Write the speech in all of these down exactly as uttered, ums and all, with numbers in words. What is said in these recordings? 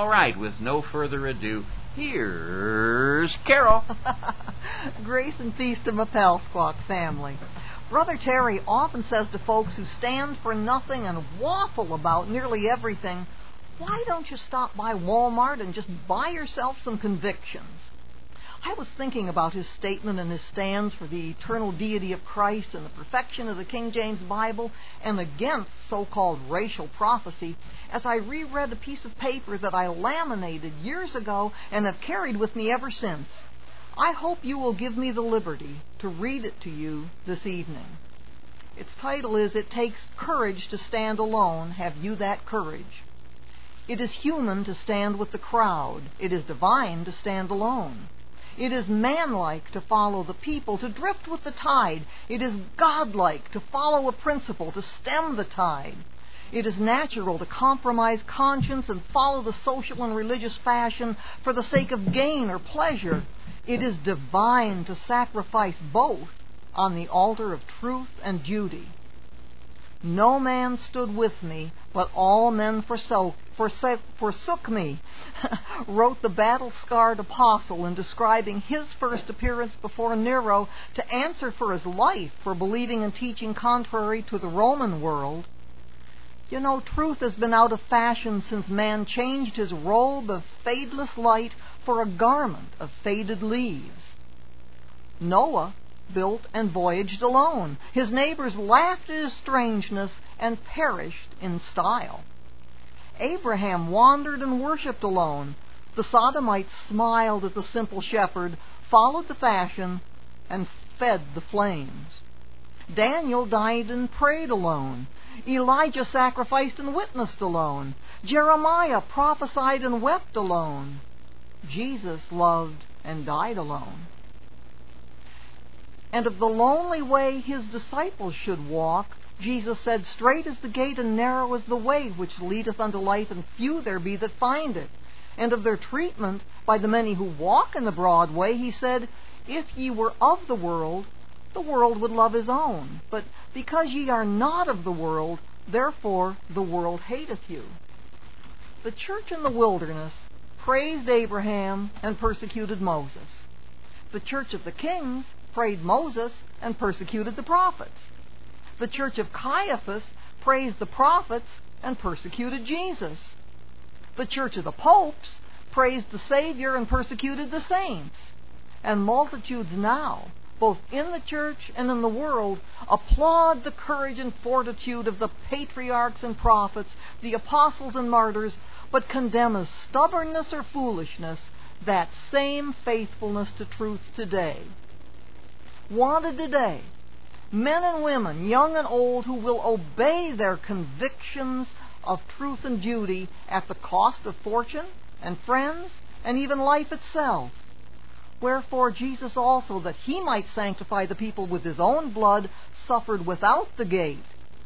right, with no further ado, here's Carol. Grace and peace to my Pal family. Brother Terry often says to folks who stand for nothing and waffle about nearly everything, why don't you stop by Walmart and just buy yourself some convictions? I was thinking about his statement and his stands for the eternal deity of Christ and the perfection of the King James Bible and against so-called racial prophecy as I reread a piece of paper that I laminated years ago and have carried with me ever since. I hope you will give me the liberty to read it to you this evening. Its title is, It Takes Courage to Stand Alone. Have you that courage? It is human to stand with the crowd. It is divine to stand alone. It is manlike to follow the people, to drift with the tide. It is godlike to follow a principle, to stem the tide. It is natural to compromise conscience and follow the social and religious fashion for the sake of gain or pleasure. It is divine to sacrifice both on the altar of truth and duty. No man stood with me, but all men forsook, forsook, forsook me, wrote the battle-scarred apostle in describing his first appearance before Nero to answer for his life for believing and teaching contrary to the Roman world. You know, truth has been out of fashion since man changed his robe of fadeless light for a garment of faded leaves. Noah built and voyaged alone. His neighbors laughed at his strangeness and perished in style. Abraham wandered and worshipped alone. The Sodomites smiled at the simple shepherd, followed the fashion, and fed the flames. Daniel died and prayed alone. Elijah sacrificed and witnessed alone. Jeremiah prophesied and wept alone. Jesus loved and died alone. And of the lonely way his disciples should walk, Jesus said, Straight is the gate and narrow is the way which leadeth unto life, and few there be that find it. And of their treatment by the many who walk in the broad way, he said, If ye were of the world, the world would love his own. But because ye are not of the world, therefore the world hateth you. The church in the wilderness praised Abraham and persecuted Moses. The church of the kings praised Moses and persecuted the prophets. The church of Caiaphas praised the prophets and persecuted Jesus. The church of the popes praised the Savior and persecuted the saints. And multitudes now, both in the church and in the world, applaud the courage and fortitude of the patriarchs and prophets, the apostles and martyrs, but condemn as stubbornness or foolishness that same faithfulness to truth today. Wanted today, men and women, young and old, who will obey their convictions of truth and duty at the cost of fortune and friends and even life itself. Wherefore Jesus also, that he might sanctify the people with his own blood, suffered without the gate.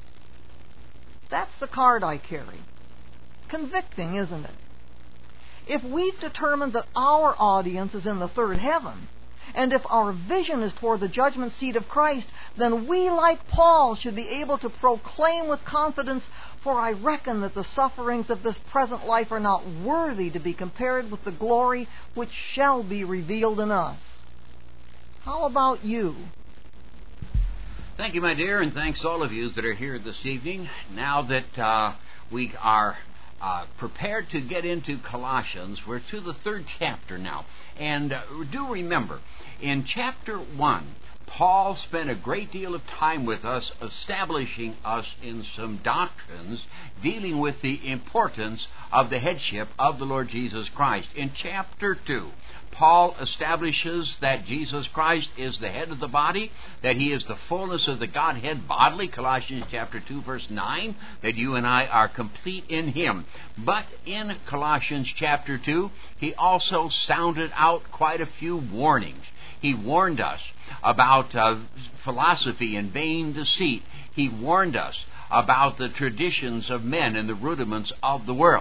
That's the card I carry. Convicting, isn't it? If we've determined that our audience is in the third heaven, and if our vision is toward the judgment seat of Christ, then we, like Paul, should be able to proclaim with confidence, For I reckon that the sufferings of this present life are not worthy to be compared with the glory which shall be revealed in us. How about you? Thank you, my dear, and thanks all of you that are here this evening. Now that uh, we are uh, prepared to get into Colossians, we're to the third chapter now. And uh, do remember, in chapter one, Paul spent a great deal of time with us, establishing us in some doctrines dealing with the importance of the headship of the Lord Jesus Christ. In chapter two, Paul establishes that Jesus Christ is the head of the body, that he is the fullness of the Godhead bodily, Colossians chapter two, verse nine, that you and I are complete in him. But in Colossians chapter two, he also sounded out quite a few warnings. He warned us about uh, philosophy and vain deceit. He warned us about the traditions of men and the rudiments of the world.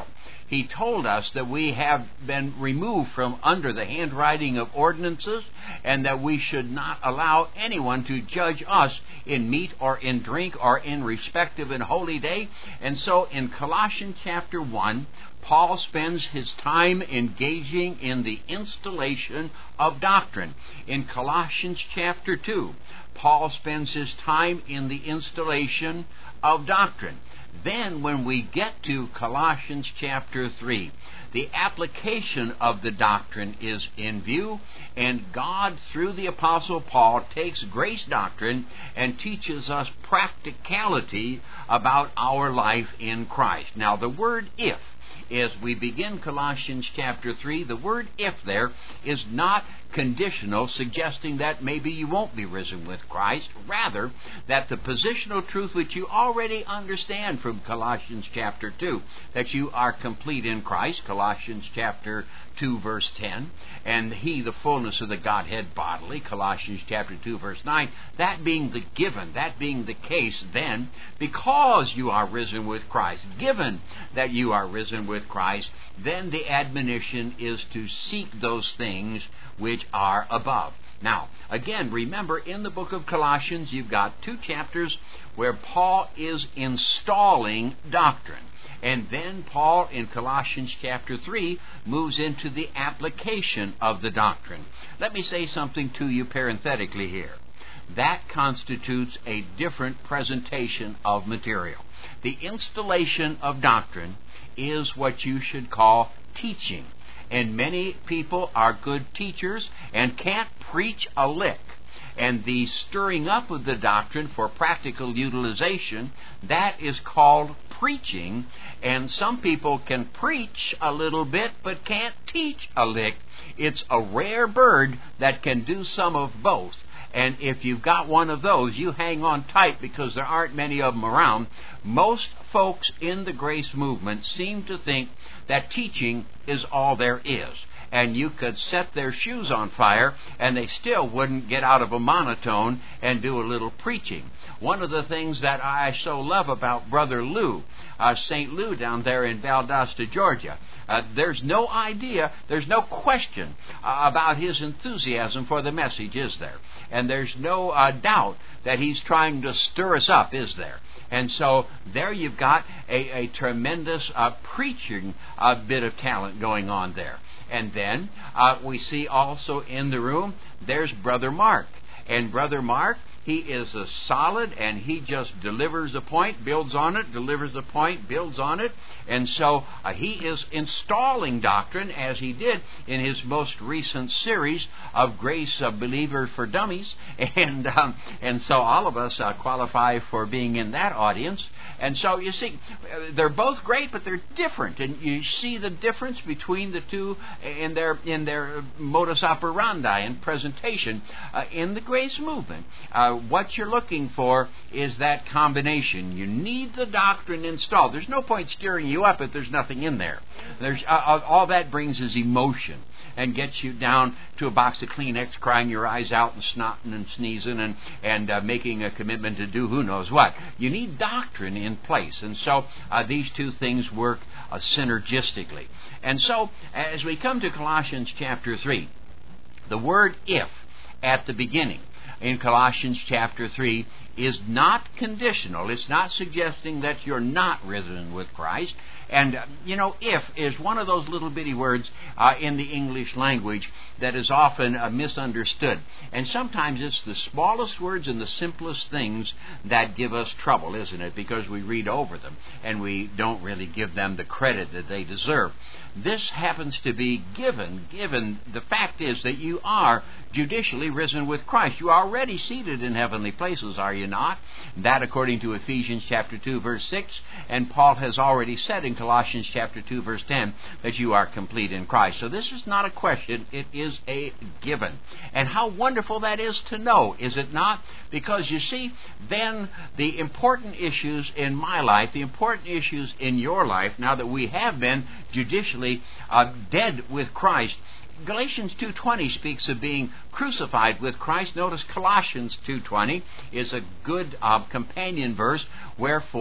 He told us that we have been removed from under the handwriting of ordinances, and that we should not allow anyone to judge us in meat or in drink or in respect of an holy day. And so in Colossians chapter one, Paul spends his time engaging in the installation of doctrine. In Colossians chapter two, Paul spends his time in the installation of doctrine. Then when we get to Colossians chapter three, the application of the doctrine is in view, and God, through the Apostle Paul, takes grace doctrine and teaches us practicality about our life in Christ. Now, the word if, as we begin Colossians chapter three, the word if there is not conditional, suggesting that maybe you won't be risen with Christ. Rather, that the positional truth which you already understand from Colossians chapter two, that you are complete in Christ, Colossians chapter two verse ten, and He the fullness of the Godhead bodily, Colossians chapter two verse nine, that being the given, that being the case, then, because you are risen with Christ, given that you are risen with Christ, then the admonition is to seek those things which are above. Now, again, remember, in the book of Colossians, you've got two chapters where Paul is installing doctrine. And then Paul, in Colossians chapter three, moves into the application of the doctrine. Let me say something to you parenthetically here. That constitutes a different presentation of material. The installation of doctrine is what you should call teaching. And many people are good teachers and can't preach a lick. And the stirring up of the doctrine for practical utilization, that is called preaching. And some people can preach a little bit but can't teach a lick. It's a rare bird that can do some of both. And if you've got one of those, you hang on tight, because there aren't many of them around. Most folks in the grace movement seem to think that teaching is all there is. And you could set their shoes on fire and they still wouldn't get out of a monotone and do a little preaching. One of the things that I so love about Brother Lou, uh, Saint Lou down there in Valdosta, Georgia, uh, there's no idea, there's no question uh, about his enthusiasm for the message, is there? And there's no uh, doubt that he's trying to stir us up, is there? And so there you've got a, a tremendous uh, preaching uh, bit of talent going on there. And then uh, we see also in the room, there's Brother Mark. And Brother Mark, he is a solid, and he just delivers a point, builds on it, delivers a point, builds on it. And so uh, he is installing doctrine, as he did in his most recent series of Grace of Believer for Dummies. And um, and so all of us uh, qualify for being in that audience. And so you see, they're both great, but they're different. And you see the difference between the two in their in their modus operandi and presentation uh, in the grace movement. Uh, what you're looking for is that combination. You need the doctrine installed. There's no point stirring you up if there's nothing in there. There's uh, all that brings is emotion, and gets you down to a box of Kleenex, crying your eyes out and snotting and sneezing and, and uh, making a commitment to do who knows what. You need doctrine in place. And so uh, these two things work uh, synergistically. And so as we come to Colossians chapter three, the word if at the beginning in Colossians chapter three is not conditional. It's not suggesting that you're not risen with Christ. And, uh, you know, if is one of those little bitty words uh, in the English language that is often uh, misunderstood. And sometimes it's the smallest words and the simplest things that give us trouble, isn't it? Because we read over them and we don't really give them the credit that they deserve. This happens to be given, given the fact is that you are judicially risen with Christ. You are already seated in heavenly places, are you not? That according to Ephesians chapter two, verse six, and Paul has already said in Colossians chapter two, verse ten, that you are complete in Christ. So this is not a question, it is a given. And how wonderful that is to know, is it not? Because you see, then the important issues in my life, the important issues in your life, now that we have been judicially uh, dead with Christ, Galatians two twenty speaks of being crucified with Christ. Notice Colossians two twenty is a good uh, companion verse. Wherefore,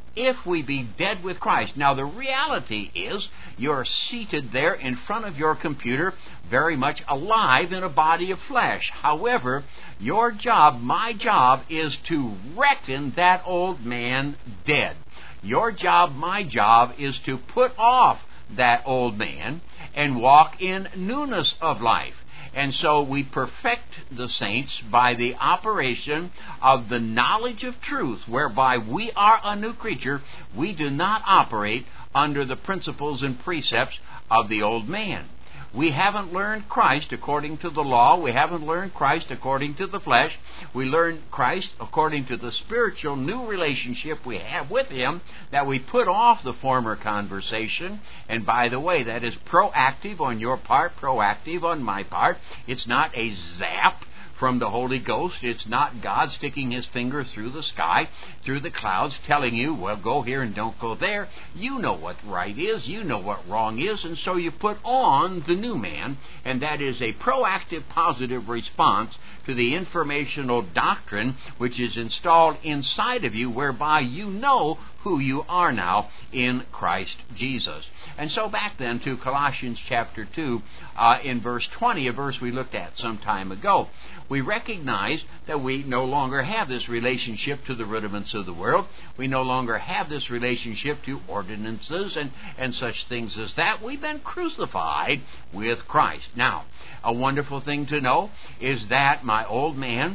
if we be dead with Christ. Now, the reality is you're seated there in front of your computer, very much alive in a body of flesh. However, your job, my job, is to reckon that old man dead. Your job, my job, is to put off that old man and walk in newness of life. And so we perfect the saints by the operation of the knowledge of truth, whereby we are a new creature. We do not operate under the principles and precepts of the old man. We haven't learned Christ according to the law. We haven't learned Christ according to the flesh. We learn Christ according to the spiritual new relationship we have with Him, that we put off the former conversation. And by the way, that is proactive on your part, proactive on my part. It's not a zap from the Holy Ghost. It's not God sticking His finger through the sky, through the clouds, telling you, well, go here and don't go there. You know what right is. You know what wrong is. And so you put on the new man, and that is a proactive, positive response to the informational doctrine which is installed inside of you, whereby you know who you are now in Christ Jesus. And so back then to Colossians chapter two, uh, in verse twenty, a verse we looked at some time ago, we recognize that we no longer have this relationship to the rudiments of the world. We no longer have this relationship to ordinances and, and such things as that. We've been crucified with Christ. Now, a wonderful thing to know is that my old man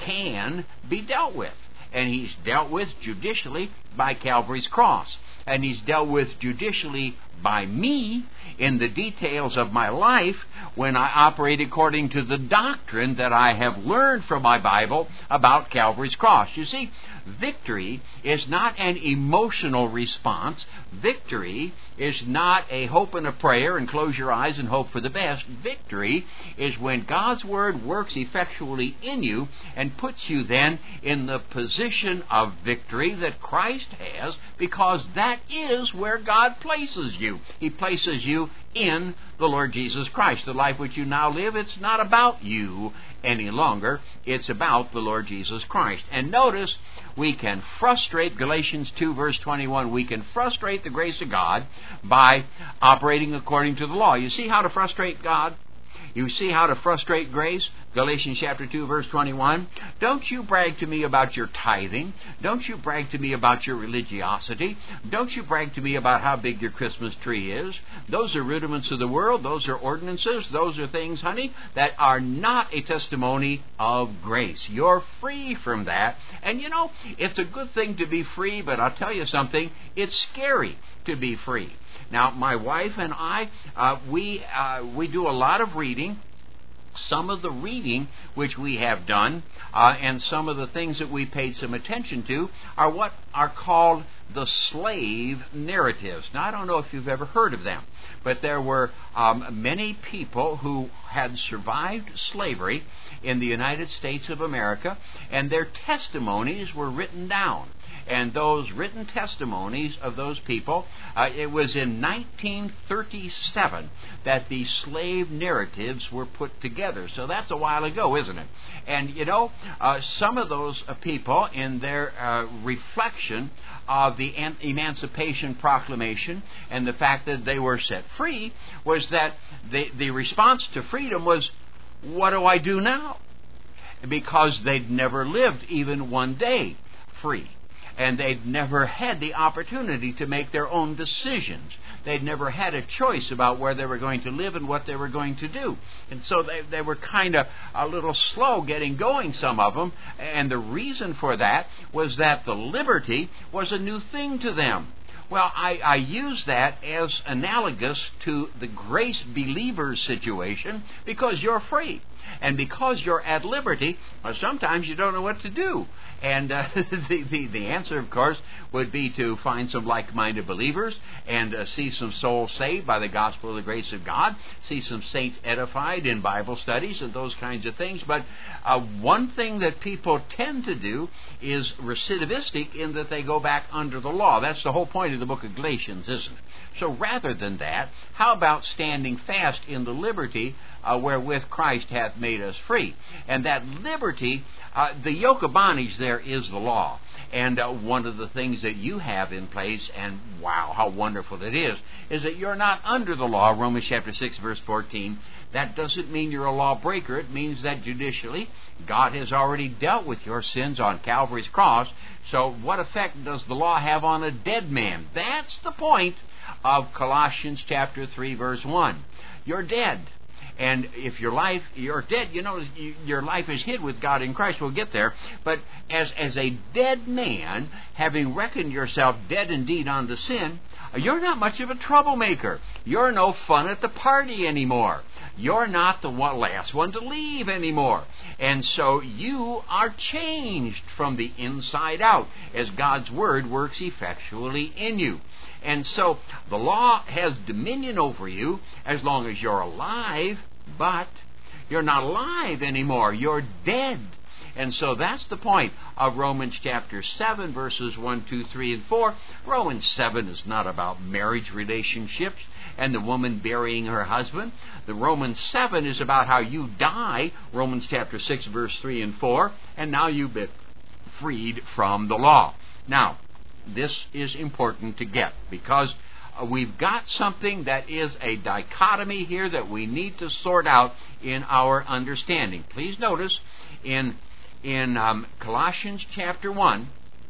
can be dealt with. And he's dealt with judicially by Calvary's cross. And he's dealt with judicially by me in the details of my life when I operate according to the doctrine that I have learned from my Bible about Calvary's cross. You see, victory is not an emotional response. Victory is not a hope and a prayer and close your eyes and hope for the best. Victory is when God's Word works effectually in you and puts you then in the position of victory that Christ has, because that is where God places you. He places you in the Lord Jesus Christ. The life which you now live, it's not about you any longer. It's about the Lord Jesus Christ. And notice, we can frustrate, Galatians two verse twenty-one, we can frustrate the grace of God by operating according to the law. You see how to frustrate God? You see how to frustrate grace? Galatians chapter two, verse twenty-one. Don't you brag to me about your tithing. Don't you brag to me about your religiosity. Don't you brag to me about how big your Christmas tree is. Those are rudiments of the world. Those are ordinances. Those are things, honey, that are not a testimony of grace. You're free from that. And you know, it's a good thing to be free, but I'll tell you something, it's scary to be free. Now, my wife and I, uh, we uh, we do a lot of reading. Some of the reading which we have done uh, and some of the things that we paid some attention to are what are called the slave narratives. Now, I don't know if you've ever heard of them, but there were um, many people who had survived slavery in the United States of America, and their testimonies were written down. And those written testimonies of those people, uh, it was in nineteen thirty-seven that the slave narratives were put together. So that's a while ago, isn't it? And, you know, uh, some of those uh, people, in their uh, reflection of the An- Emancipation Proclamation and the fact that they were set free, was that the, the response to freedom was, what do I do now? Because they'd never lived even one day free. And they'd never had the opportunity to make their own decisions. They'd never had a choice about where they were going to live and what they were going to do. And so they, they were kind of a little slow getting going, some of them. And the reason for that was that the liberty was a new thing to them. Well, I, I use that as analogous to the grace believers situation, because you're free. And because you're at liberty, well, sometimes you don't know what to do. And uh, the, the, the answer, of course, would be to find some like-minded believers and uh, see some souls saved by the gospel of the grace of God, see some saints edified in Bible studies and those kinds of things. But uh, one thing that people tend to do is recidivistic, in that they go back under the law. That's the whole point of the book of Galatians, isn't it? So rather than that, how about standing fast in the liberty uh, wherewith Christ hath hath made us free. And that liberty, uh, the yoke of bondage there is the law. And uh, one of the things that you have in place, and wow, how wonderful it is, is that you're not under the law. Romans chapter six, verse fourteen. That doesn't mean you're a lawbreaker. It means that judicially, God has already dealt with your sins on Calvary's cross. So what effect does the law have on a dead man? That's the point of Colossians chapter three, verse one. You're dead. And if your life, you're dead, you know, your life is hid with God in Christ. We'll get there. But as, as a dead man, having reckoned yourself dead indeed unto sin, you're not much of a troublemaker. You're no fun at the party anymore. You're not the one, last one to leave anymore. And so you are changed from the inside out as God's Word works effectually in you. And so the law has dominion over you as long as you're alive, but you're not alive anymore. You're dead. And so that's the point of Romans chapter seven, verses one, two, three, and four. Romans seven is not about marriage relationships and the woman burying her husband. The Romans seven is about how you die, Romans chapter six, verse three and four, and now you've been freed from the law. Now, this is important to get, because uh, we've got something that is a dichotomy here that we need to sort out in our understanding. Please notice in in um, Colossians chapter one,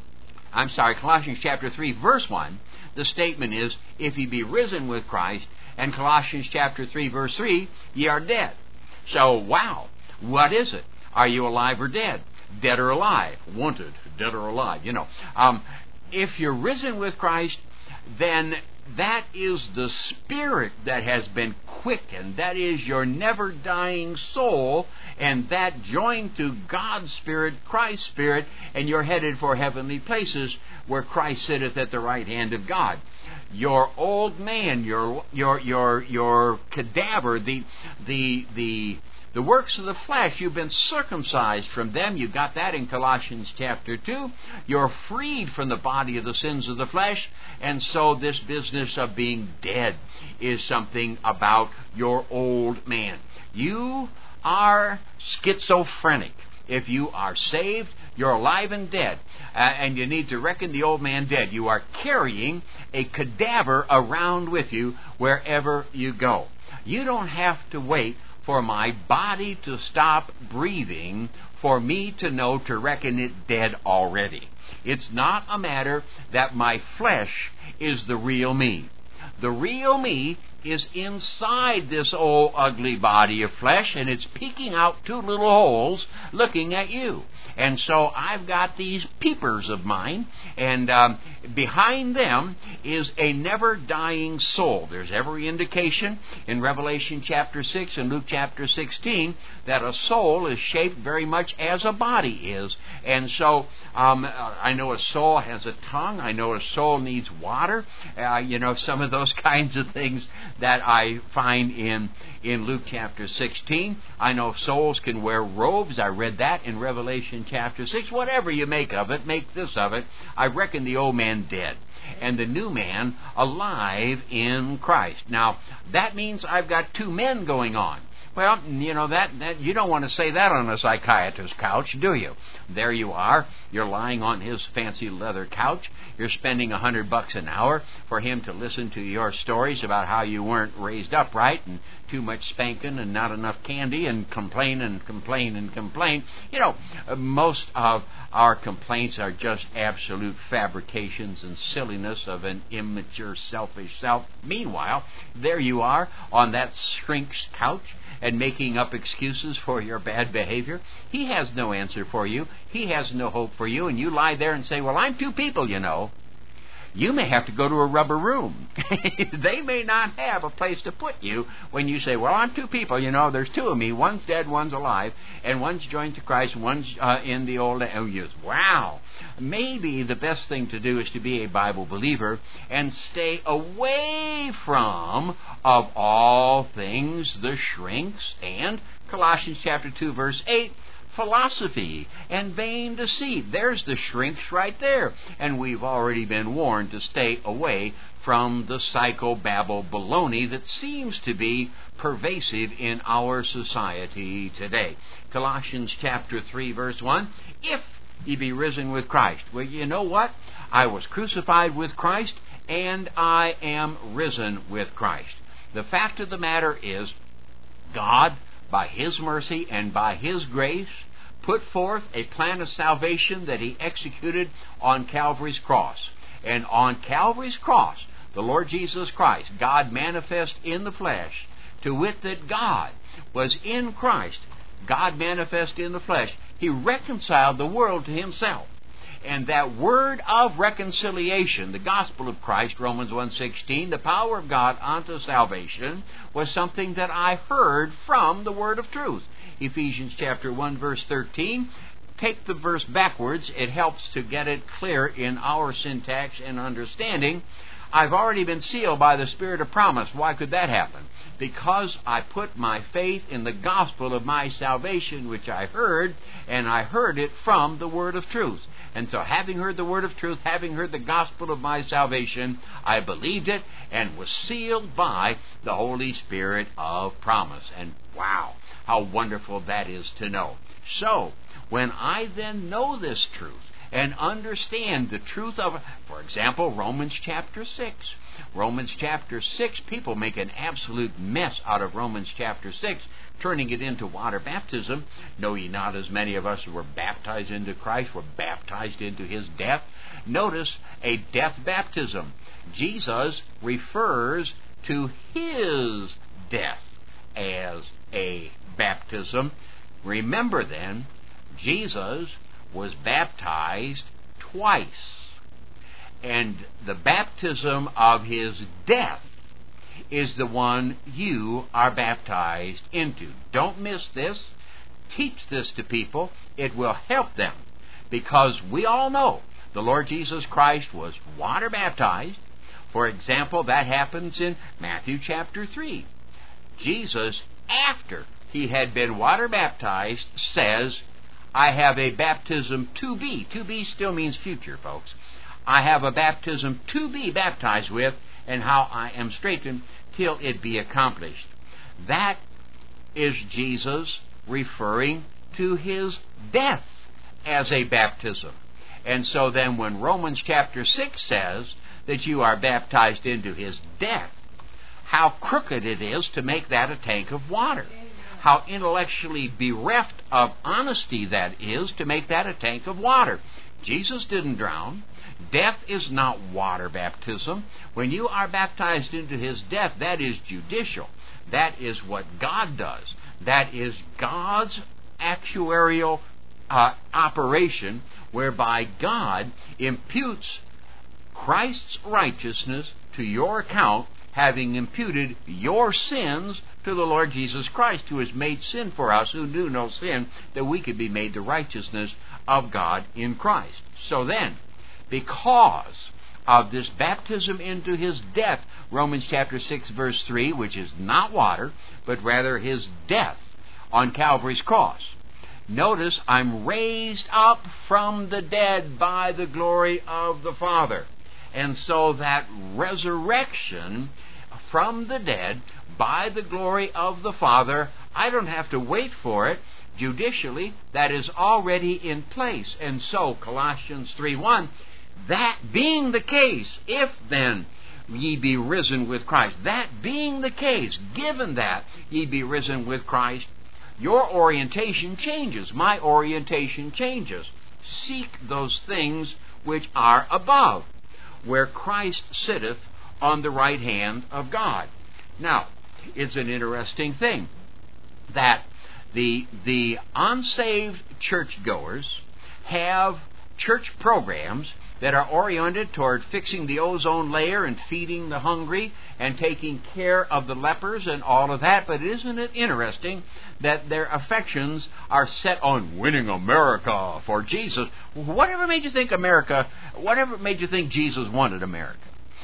I'm sorry, Colossians chapter three, verse one, the statement is, if ye be risen with Christ, and Colossians chapter three, verse three, ye are dead. So, wow, what is it? Are you alive or dead? Dead or alive? Wanted, dead or alive, you know. Um, if you're risen with Christ, then that is the spirit that has been quickened. That is your never-dying soul, and that joined to God's Spirit, Christ's Spirit, and you're headed for heavenly places where Christ sitteth at the right hand of God. Your old man, your your your your cadaver, the the the The works of the flesh, you've been circumcised from them. You got that in Colossians chapter two. You're freed from the body of the sins of the flesh. And so this business of being dead is something about your old man. You are schizophrenic. If you are saved, you're alive and dead. Uh, and you need to reckon the old man dead. You are carrying a cadaver around with you wherever you go. You don't have to wait for my body to stop breathing for me to know to reckon it dead already. It's not a matter that my flesh is the real me. The real me is inside this old ugly body of flesh, and it's peeking out two little holes looking at you. And so I've got these peepers of mine, and um, behind them is a never-dying soul. There's every indication in Revelation chapter six and Luke chapter sixteen that a soul is shaped very much as a body is. And so um, I know a soul has a tongue. I know a soul needs water. Uh, you know, some of those kinds of things that I find in, in Luke chapter sixteen. I know souls can wear robes. I read that in Revelation chapter six. Whatever you make of it, make this of it. I reckon the old man dead and the new man alive in Christ. Now, that means I've got two men going on. Well, you know, that, that you don't want to say that on a psychiatrist's couch, do you? There you are. You're lying on his fancy leather couch. You're spending a hundred bucks an hour for him to listen to your stories about how you weren't raised up right and too much spanking and not enough candy and complain and complain and complain. You know, most of our complaints are just absolute fabrications and silliness of an immature, selfish self. Meanwhile, there you are on that shrink's couch and making up excuses for your bad behavior. He has no answer for you. He has no hope for you. And you lie there and say, well, I'm two people, you know. You may have to go to a rubber room. They may not have a place to put you when you say, well, I'm two people, you know, there's two of me. One's dead, one's alive, and one's joined to Christ, one's uh, in the old age. Wow. Maybe the best thing to do is to be a Bible believer and stay away from, of all things, the shrinks and Colossians chapter two, verse eight, philosophy and vain deceit. There's the shrinks right there. And we've already been warned to stay away from the psychobabble baloney that seems to be pervasive in our society today. Colossians chapter three, verse one, if ye be risen with Christ. Well, you know what? I was crucified with Christ, and I am risen with Christ. The fact of the matter is, God, by His mercy and by His grace, put forth a plan of salvation that He executed on Calvary's cross. And on Calvary's cross, the Lord Jesus Christ, God manifest in the flesh, to wit that God was in Christ, God manifest in the flesh. He reconciled the world to Himself. And that word of reconciliation, the gospel of Christ, Romans one sixteen, the power of God unto salvation, was something that I heard from the word of truth. Ephesians chapter one, verse thirteen. Take the verse backwards. It helps to get it clear in our syntax and understanding. I've already been sealed by the Spirit of promise. Why could that happen? Because I put my faith in the gospel of my salvation, which I heard, and I heard it from the word of truth. And so having heard the word of truth, having heard the gospel of my salvation, I believed it and was sealed by the Holy Spirit of promise. And wow, how wonderful that is to know. So, when I then know this truth and understand the truth of, for example, Romans chapter six. Romans chapter six, people make an absolute mess out of Romans chapter six, turning it into water baptism. Know ye not, as many of us who were baptized into Christ were baptized into His death? Notice, a death baptism. Jesus refers to His death as a baptism. Remember then, Jesus was baptized twice. And the baptism of His death is the one you are baptized into. Don't miss this. Teach this to people. It will help them. Because we all know the Lord Jesus Christ was water baptized. For example, that happens in Matthew chapter three. Jesus, after He had been water baptized, says, I have a baptism to be. To be still means future, folks. I have a baptism to be baptized with, and how I am straightened till it be accomplished. That is Jesus referring to His death as a baptism. And so then when Romans chapter six says that you are baptized into His death, how crooked it is to make that a tank of water. How intellectually bereft of honesty that is to make that a tank of water. Jesus didn't drown. Death is not water baptism. When you are baptized into His death, that is judicial. That is what God does. That is God's actuarial uh, operation, whereby God imputes Christ's righteousness to your account, having imputed your sins to the Lord Jesus Christ, who has made sin for us who knew no sin, that we could be made the righteousness of God in Christ. So then, because of this baptism into His death, Romans chapter six, verse three, which is not water, but rather His death on Calvary's cross. Notice, I'm raised up from the dead by the glory of the Father. And so that resurrection from the dead by the glory of the Father, I don't have to wait for it. Judicially, that is already in place. And so, Colossians three one, that being the case, if then ye be risen with Christ, that being the case, given that ye be risen with Christ, your orientation changes. My orientation changes. Seek those things which are above, where Christ sitteth on the right hand of God. Now, it's an interesting thing that the the unsaved churchgoers have church programs that are oriented toward fixing the ozone layer and feeding the hungry and taking care of the lepers and all of that. But isn't it interesting that their affections are set on winning America for Jesus? Whatever made you think America, whatever made you think Jesus wanted America?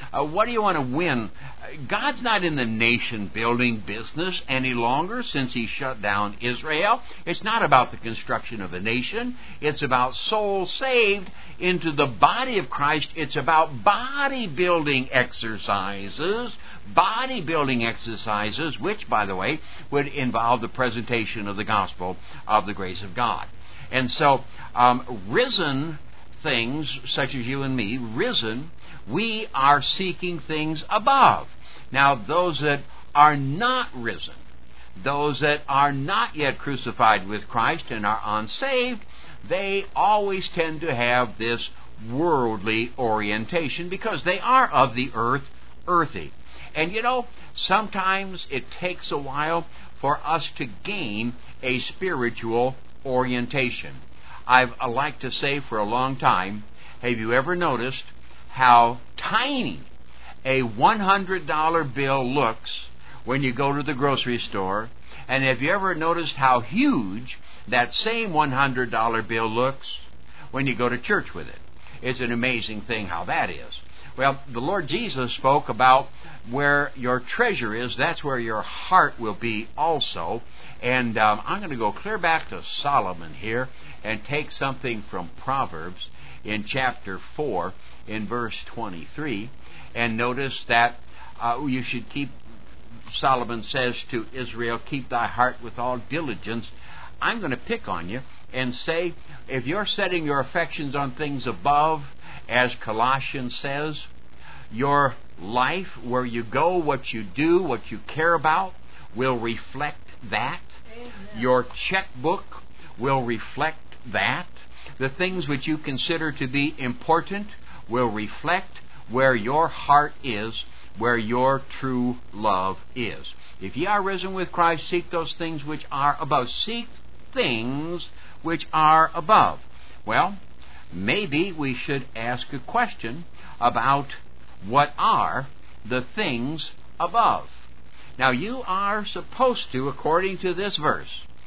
Uh, what do you want to win? God's not in the nation-building business any longer since He shut down Israel. It's not about the construction of a nation. It's about souls saved into the body of Christ. It's about body-building exercises. Body-building exercises, which, by the way, would involve the presentation of the gospel of the grace of God. And so, um, risen things, such as you and me, risen, we are seeking things above. Now, those that are not risen, those that are not yet crucified with Christ and are unsaved, they always tend to have this worldly orientation because they are of the earth, earthy. And you know, sometimes it takes a while for us to gain a spiritual orientation. I've I like to say for a long time, have you ever noticed how tiny a one hundred dollar bill looks when you go to the grocery store? And have you ever noticed how huge that same one hundred dollar bill looks when you go to church with it? It's an amazing thing how that is. Well, the Lord Jesus spoke about where your treasure is, that's where your heart will be also. And um, I'm going to go clear back to Solomon here and take something from Proverbs in chapter four in verse twenty-three. And notice that uh, you should keep, Solomon says to Israel, keep thy heart with all diligence. I'm going to pick on you and say, if you're setting your affections on things above, as Colossians says, your life, where you go, what you do, what you care about, will reflect that. Amen. Your checkbook will reflect that. The things which you consider to be important will reflect where your heart is, where your true love is. If ye are risen with Christ, seek those things which are above. Seek things which are above. Well, maybe we should ask a question about what are the things above. Now, you are supposed to, according to this verse,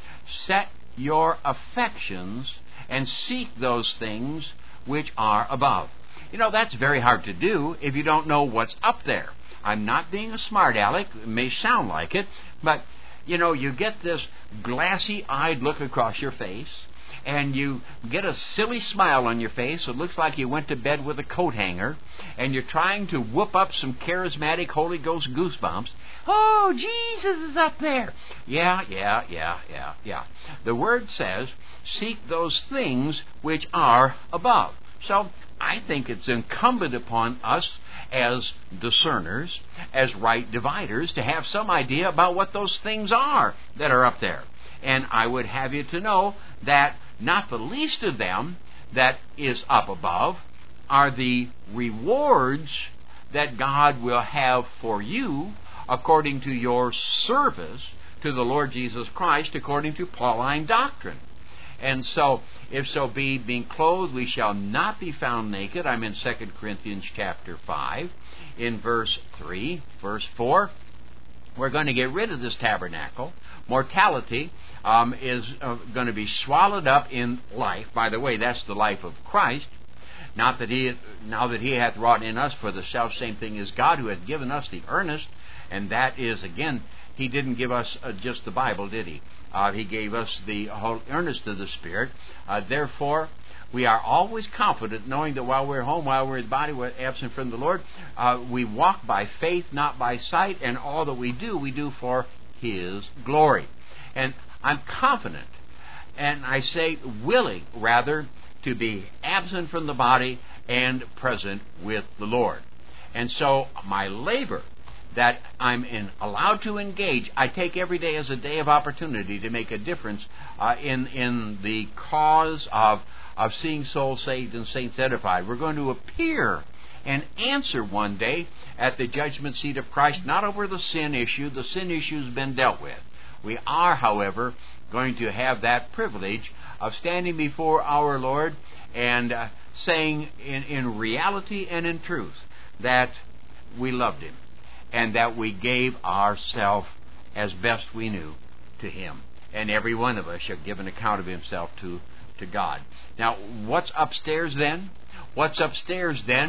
set your affections and seek those things which are above. You know, that's very hard to do if you don't know what's up there. I'm not being a smart aleck. It may sound like it, but, you know, you get this glassy-eyed look across your face, and you get a silly smile on your face. It looks like you went to bed with a coat hanger, and you're trying to whoop up some charismatic Holy Ghost goosebumps. Oh, Jesus is up there. Yeah, yeah, yeah, yeah, yeah. The Word says, seek those things which are above. So I think it's incumbent upon us as discerners, as right dividers, to have some idea about what those things are that are up there. And I would have you to know that not the least of them that is up above are the rewards that God will have for you according to your service to the Lord Jesus Christ, according to Pauline doctrine. And so, if so be, being clothed, we shall not be found naked. I'm in Second Corinthians chapter five, in verse three, verse four. We're going to get rid of this tabernacle. Mortality um, is uh, going to be swallowed up in life. By the way, that's the life of Christ. Not that he, now that He hath wrought in us for the self same thing as God, who hath given us the earnest, and that is, again, He didn't give us uh, just the Bible, did He? Uh, he gave us the whole earnest of the Spirit. Uh, therefore, we are always confident, knowing that while we're home, while we're in the body, we're absent from the Lord. Uh, we walk by faith, not by sight, and all that we do, we do for His glory. And I'm confident, and I say willing, rather, to be absent from the body and present with the Lord. And so my labor that I'm in, allowed to engage, I take every day as a day of opportunity to make a difference uh, in in the cause of of seeing souls saved and saints edified. We're going to appear and answer one day at the judgment seat of Christ, not over the sin issue. The sin issue's been dealt with. We are, however, going to have that privilege of standing before our Lord and uh, saying in, in reality and in truth that we loved Him, and that we gave ourselves as best we knew to Him. And every one of us shall give an account of himself to, to God. Now, what's upstairs then? What's upstairs then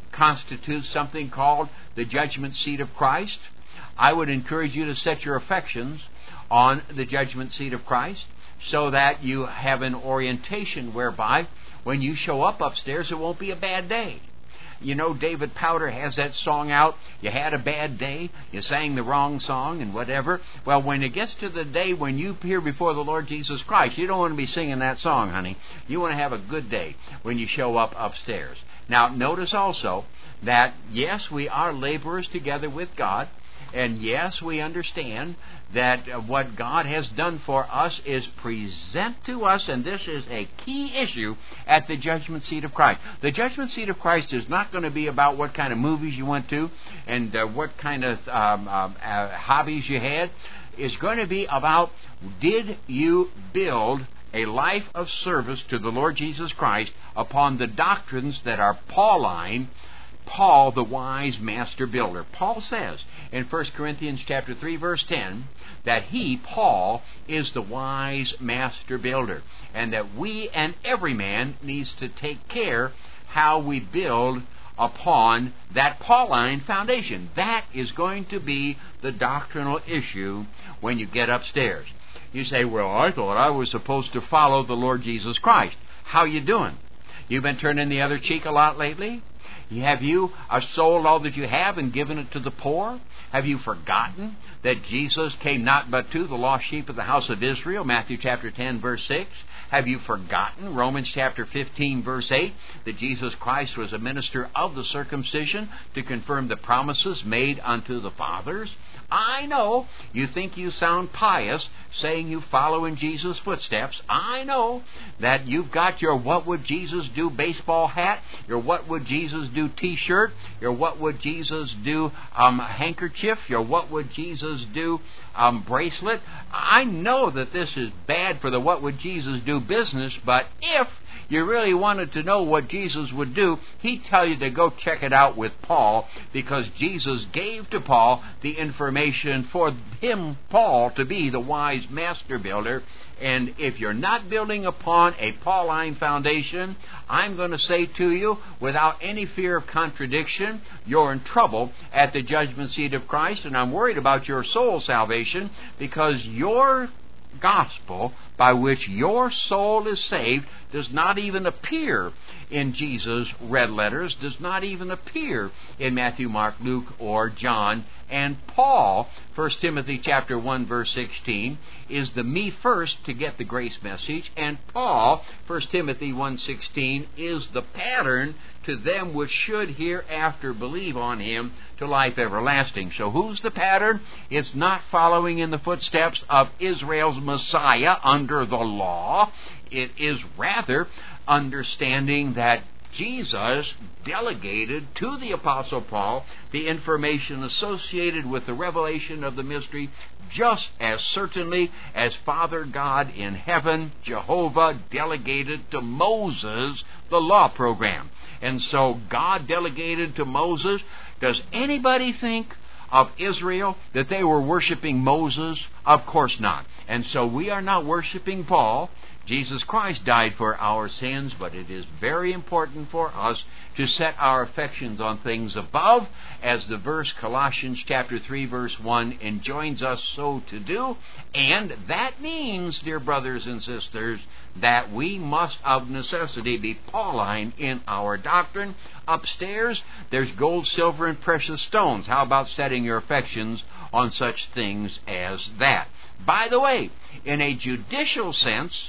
constitutes something called the judgment seat of Christ. I would encourage you to set your affections on the judgment seat of Christ so that you have an orientation whereby when you show up upstairs, it won't be a bad day. You know, David Powder has that song out, you had a bad day, you sang the wrong song and whatever. Well, when it gets to the day when you appear before the Lord Jesus Christ, you don't want to be singing that song, honey. You want to have a good day when you show up upstairs. Now, notice also that, yes, we are laborers together with God. And yes, we understand that uh, what God has done for us is present to us, and this is a key issue at the judgment seat of Christ. The judgment seat of Christ is not going to be about what kind of movies you went to and uh, what kind of um, uh, uh, hobbies you had. It's going to be about, did you build a life of service to the Lord Jesus Christ upon the doctrines that are Pauline, Paul, the wise master builder. Paul says in First Corinthians chapter three, verse ten, that he, Paul, is the wise master builder, and that we and every man needs to take care how we build upon that Pauline foundation. That is going to be the doctrinal issue when you get upstairs. You say, well, I thought I was supposed to follow the Lord Jesus Christ. How you doing? You've been turning the other cheek a lot lately? Have you sold all that you have and given it to the poor? Have you forgotten that Jesus came not but to the lost sheep of the house of Israel? Matthew chapter ten, verse six. Have you forgotten Romans chapter fifteen, verse eight, that Jesus Christ was a minister of the circumcision to confirm the promises made unto the fathers? I know you think you sound pious saying you follow in Jesus' footsteps. I know that you've got your What Would Jesus Do baseball hat, your What Would Jesus Do t-shirt, your What Would Jesus Do um, handkerchief, your What Would Jesus Do um, bracelet. I know that this is bad for the What Would Jesus Do business, but if you really wanted to know what Jesus would do, he'd tell you to go check it out with Paul, because Jesus gave to Paul the information for him, Paul, to be the wise master builder. And if you're not building upon a Pauline foundation, I'm going to say to you, without any fear of contradiction, you're in trouble at the judgment seat of Christ, and I'm worried about your soul salvation, because your gospel by which your soul is saved does not even appear in Jesus' red letters, does not even appear in Matthew, Mark, Luke, or John. And Paul, First Timothy chapter one, verse sixteen, is the me first to get the grace message. And Paul, First Timothy one sixteen, is the pattern to them which should hereafter believe on him to life everlasting. So who's the pattern? It's not following in the footsteps of Israel's Messiah under the law. It is rather understanding that Jesus delegated to the Apostle Paul the information associated with the revelation of the mystery, just as certainly as Father God in heaven, Jehovah, delegated to Moses the law program. And so God delegated to Moses. Does anybody think of Israel that they were worshiping Moses? Of course not. And so we are not worshiping Paul. Jesus Christ died for our sins, but it is very important for us to set our affections on things above, as the verse Colossians chapter three, verse one enjoins us so to do. And that means, dear brothers and sisters, that we must of necessity be Pauline in our doctrine. Upstairs, there's gold, silver, and precious stones. How about setting your affections on such things as that? By the way, in a judicial sense,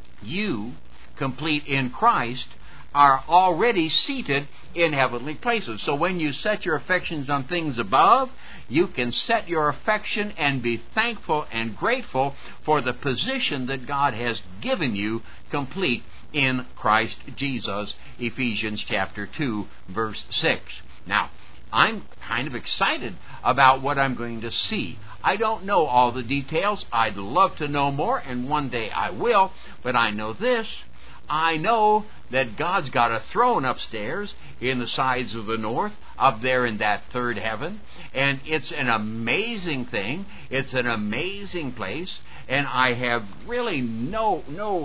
you, complete in Christ, are already seated in heavenly places. So when you set your affections on things above, you can set your affection and be thankful and grateful for the position that God has given you, complete in Christ Jesus. Ephesians chapter two, verse six. Now, I'm kind of excited about what I'm going to see. I don't know all the details. I'd love to know more, and one day I will. But I know this. I know that God's got a throne upstairs in the sides of the north, up there in that third heaven. And it's an amazing thing. It's an amazing place. And I have really no no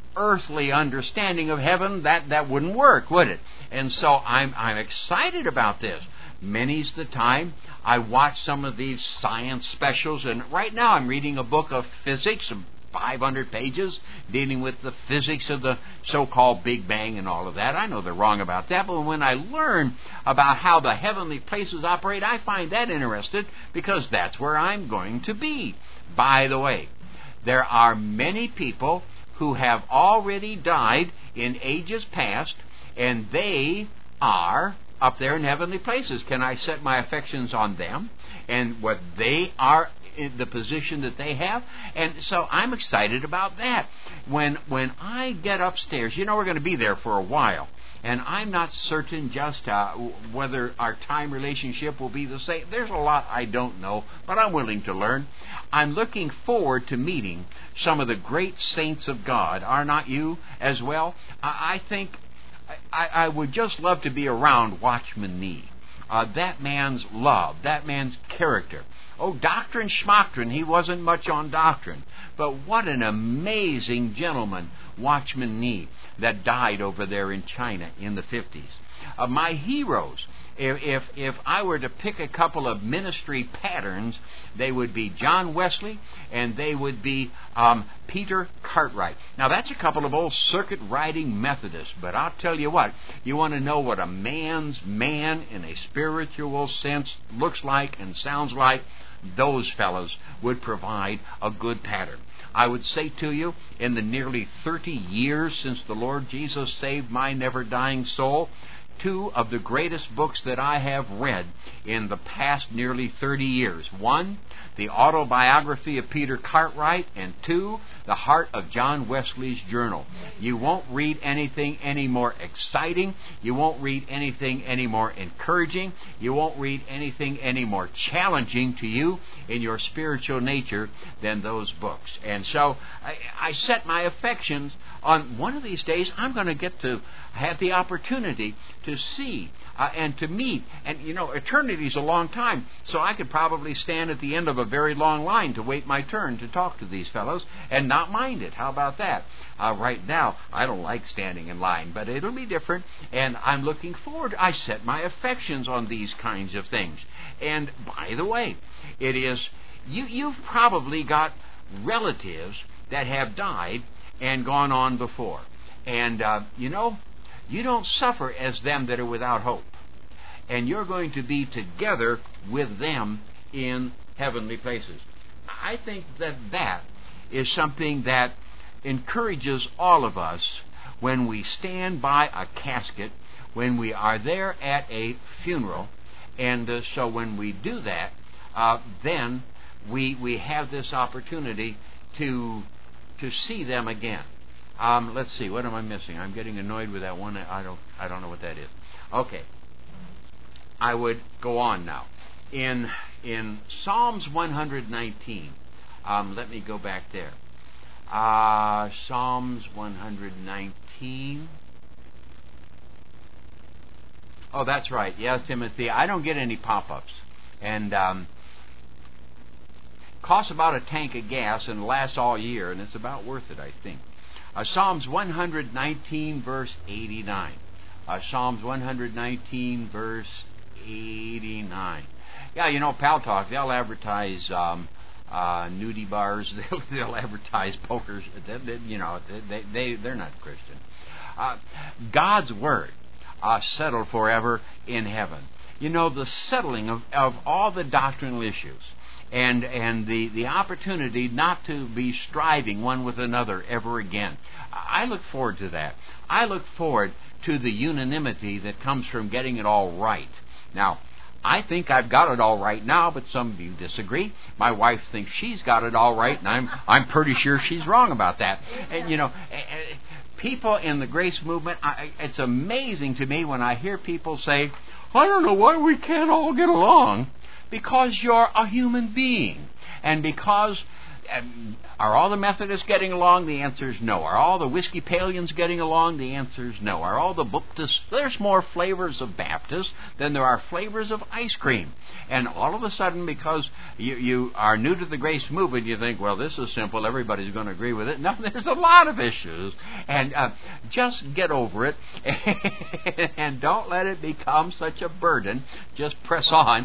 earthly understanding of heaven, that, that wouldn't work, would it? And so I'm I'm excited about this. Many's the time I watch some of these science specials, and right now I'm reading a book of physics, five hundred pages, dealing with the physics of the so-called Big Bang and all of that. I know they're wrong about that, but when I learn about how the heavenly places operate, I find that interesting, because that's where I'm going to be. By the way, there are many people who have already died in ages past, and they are up there in heavenly places. Can I set my affections on them and what they are, in the position that they have? And so I'm excited about that. When when I get upstairs, you know, we're going to be there for a while, and I'm not certain just uh, whether our time relationship will be the same. There's a lot I don't know, but I'm willing to learn. I'm looking forward to meeting some of the great saints of God. Are not you as well? I, I think I, I would just love to be around Watchman Nee. Uh, that man's love, that man's character. Oh, doctrine, schmoctrine, he wasn't much on doctrine. But what an amazing gentleman, Watchman Nee, that died over there in China in the fifties. Uh, my heroes, if, if if I were to pick a couple of ministry patterns, they would be John Wesley and they would be um, Peter Cartwright. Now, that's a couple of old circuit-riding Methodists, but I'll tell you what, you want to know what a man's man in a spiritual sense looks like and sounds like, those fellows would provide a good pattern. I would say to you, in the nearly thirty years since the Lord Jesus saved my never-dying soul, two of the greatest books that I have read in the past nearly thirty years. One, the autobiography of Peter Cartwright, and two, the Heart of John Wesley's Journal. You won't read anything any more exciting. You won't read anything any more encouraging. You won't read anything any more challenging to you in your spiritual nature than those books. And so I, I set my affections on one of these days. I'm going to get to have the opportunity to see uh, and to meet. And, you know, eternity is a long time, so I could probably stand at the end of a very long line to wait my turn to talk to these fellows and not mind it. How about that? Uh, right now, I don't like standing in line, but it'll be different, and I'm looking forward. I set my affections on these kinds of things. And, by the way, it is, you, you've probably got relatives that have died and gone on before. And, uh, you know, you don't suffer as them that are without hope. And you're going to be together with them in heavenly places. I think that that is something that encourages all of us when we stand by a casket, when we are there at a funeral. And uh, so when we do that, uh, then we we have this opportunity to to see them again. Um, let's see, what am I missing? I'm getting annoyed with that one. I don't I don't know what that is. Okay. I would go on now. In in Psalms one nineteen, um, let me go back there. Uh, Psalms one nineteen. Oh, that's right. Yeah, Timothy. I don't get any pop-ups. And um, costs about a tank of gas and lasts all year, and it's about worth it, I think. Uh, Psalms one nineteen, verse eighty-nine. Uh, Psalms one nineteen, verse eighty-nine. Yeah, you know, Pal Talk, they'll advertise um, uh, nudie bars. They'll, they'll advertise pokers. They, they, you know, they, they, they're not Christian. Uh, God's Word uh, settled forever in heaven. You know, the settling of, of all the doctrinal issues. And and the, the opportunity not to be striving one with another ever again. I look forward to that. I look forward to the unanimity that comes from getting it all right. Now, I think I've got it all right now, but some of you disagree. My wife thinks she's got it all right, and I'm I'm pretty sure she's wrong about that. And you know, people in the grace movement, I, it's amazing to me when I hear people say, "I don't know why we can't all get along." Because you're a human being. And because um, are all the Methodists getting along? The answer is no. Are all the Whiskey-Palians getting along? The answer is no. Are all the Baptists? There's more flavors of Baptist than there are flavors of ice cream. And all of a sudden, because you, you are new to the grace movement, you think, well, this is simple. Everybody's going to agree with it. No, there's a lot of issues. And uh, just get over it and don't let it become such a burden. Just press on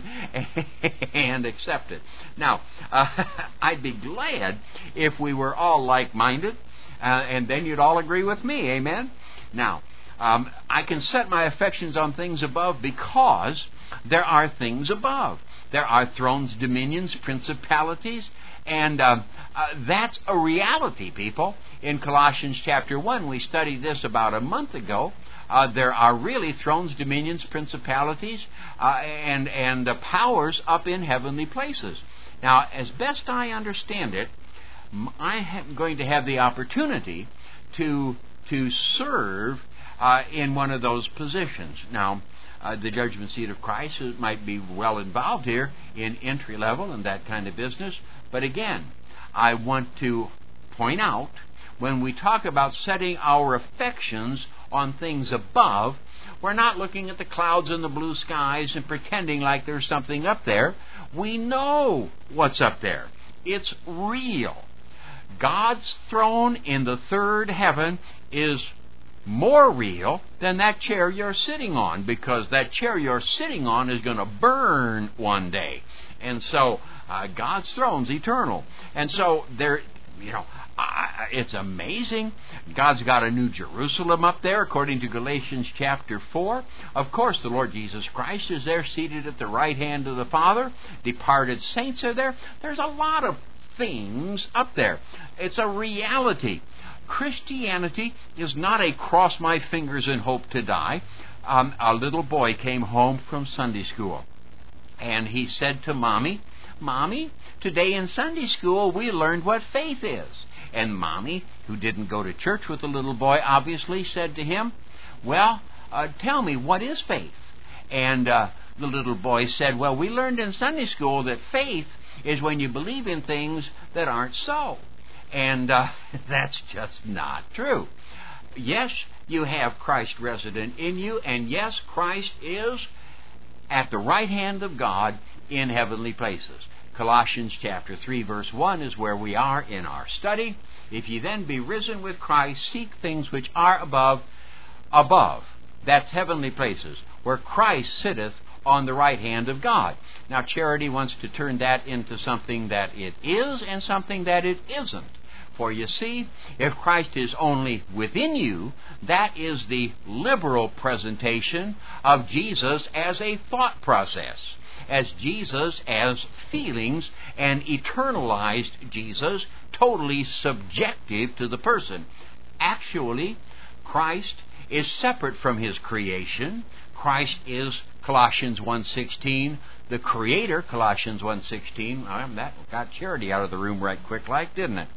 and accept it. Now, uh, I'd be glad if we were all like-minded, uh, and then you'd all agree with me. Amen? Now, um, I can set my affections on things above because there are things above. There are thrones, dominions, principalities, and uh, uh, that's a reality, people. In Colossians chapter one, we studied this about a month ago. Uh, there are really thrones, dominions, principalities, uh, and, and uh, powers up in heavenly places. Now, as best I understand it, I am going to have the opportunity to to serve uh, in one of those positions. Now, uh, the judgment seat of Christ might be well involved here in entry level and that kind of business. But again, I want to point out, when we talk about setting our affections on things above, we're not looking at the clouds and the blue skies and pretending like there's something up there. We know what's up there. It's real. God's throne in the third heaven is more real than that chair you're sitting on, because that chair you're sitting on is going to burn one day. And so uh, God's throne's eternal. And so there, you know, Uh, it's amazing. God's got a new Jerusalem up there, according to Galatians chapter four. Of course, the Lord Jesus Christ is there, seated at the right hand of the Father. Departed saints are there. There's a lot of things up there. It's a reality. Christianity is not a cross my fingers and hope to die. Um, a little boy came home from Sunday school, and he said to Mommy, Mommy, today in Sunday school we learned what faith is. And Mommy, who didn't go to church with the little boy, obviously said to him, well, uh, tell me, what is faith? And uh, the little boy said, well, we learned in Sunday school that faith is when you believe in things that aren't so. And uh, that's just not true. Yes, you have Christ resident in you, and yes, Christ is at the right hand of God in heavenly places. Colossians chapter three verse one is where we are in our study. If ye then be risen with Christ, seek things which are above, above. That's heavenly places, where Christ sitteth on the right hand of God. Now, Charity wants to turn that into something that it is and something that it isn't. For you see, if Christ is only within you, that is the liberal presentation of Jesus as a thought process, as Jesus as feelings, and eternalized Jesus, totally subjective to the person. Actually, Christ is separate from his creation. Christ is, Colossians one sixteen, the Creator, Colossians one sixteen. Um, that got Charity out of the room right quick like, didn't it?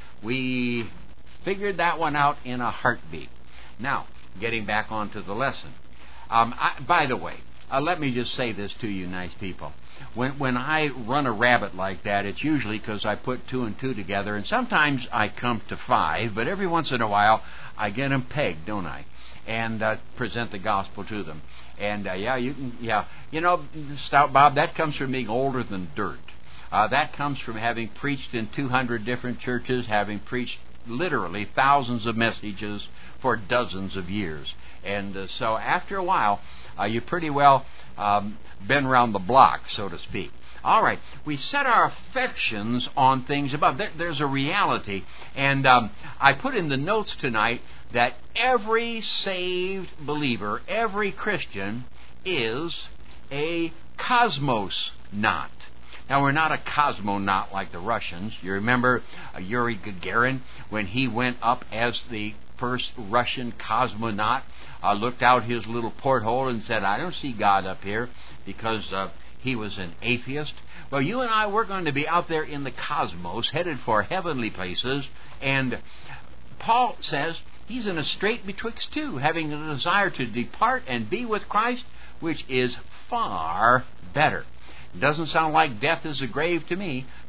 We figured that one out in a heartbeat. Now, getting back onto the lesson. Um, I, by the way, uh, let me just say this to you nice people. When when I run a rabbit like that, it's usually because I put two and two together, and sometimes I come to five, but every once in a while I get them pegged, don't I? And uh, present the gospel to them. And uh, yeah, you can, yeah, you know, Stout Bob, that comes from being older than dirt. Uh, that comes from having preached in two hundred different churches, having preached literally thousands of messages for dozens of years. And uh, so after a while, uh, you've pretty well um, been around the block, so to speak. All right, we set our affections on things above. There, there's a reality. And um, I put in the notes tonight that every saved believer, every Christian, is a cosmonaut. Now, we're not a cosmonaut like the Russians. You remember uh, Yuri Gagarin, when he went up as the first Russian cosmonaut, uh, looked out his little porthole and said, I don't see God up here, because uh, he was an atheist. Well, you and I, we're going to be out there in the cosmos, headed for heavenly places, and Paul says he's in a strait betwixt two, having the desire to depart and be with Christ, which is far better. It doesn't sound like death is a grave to me.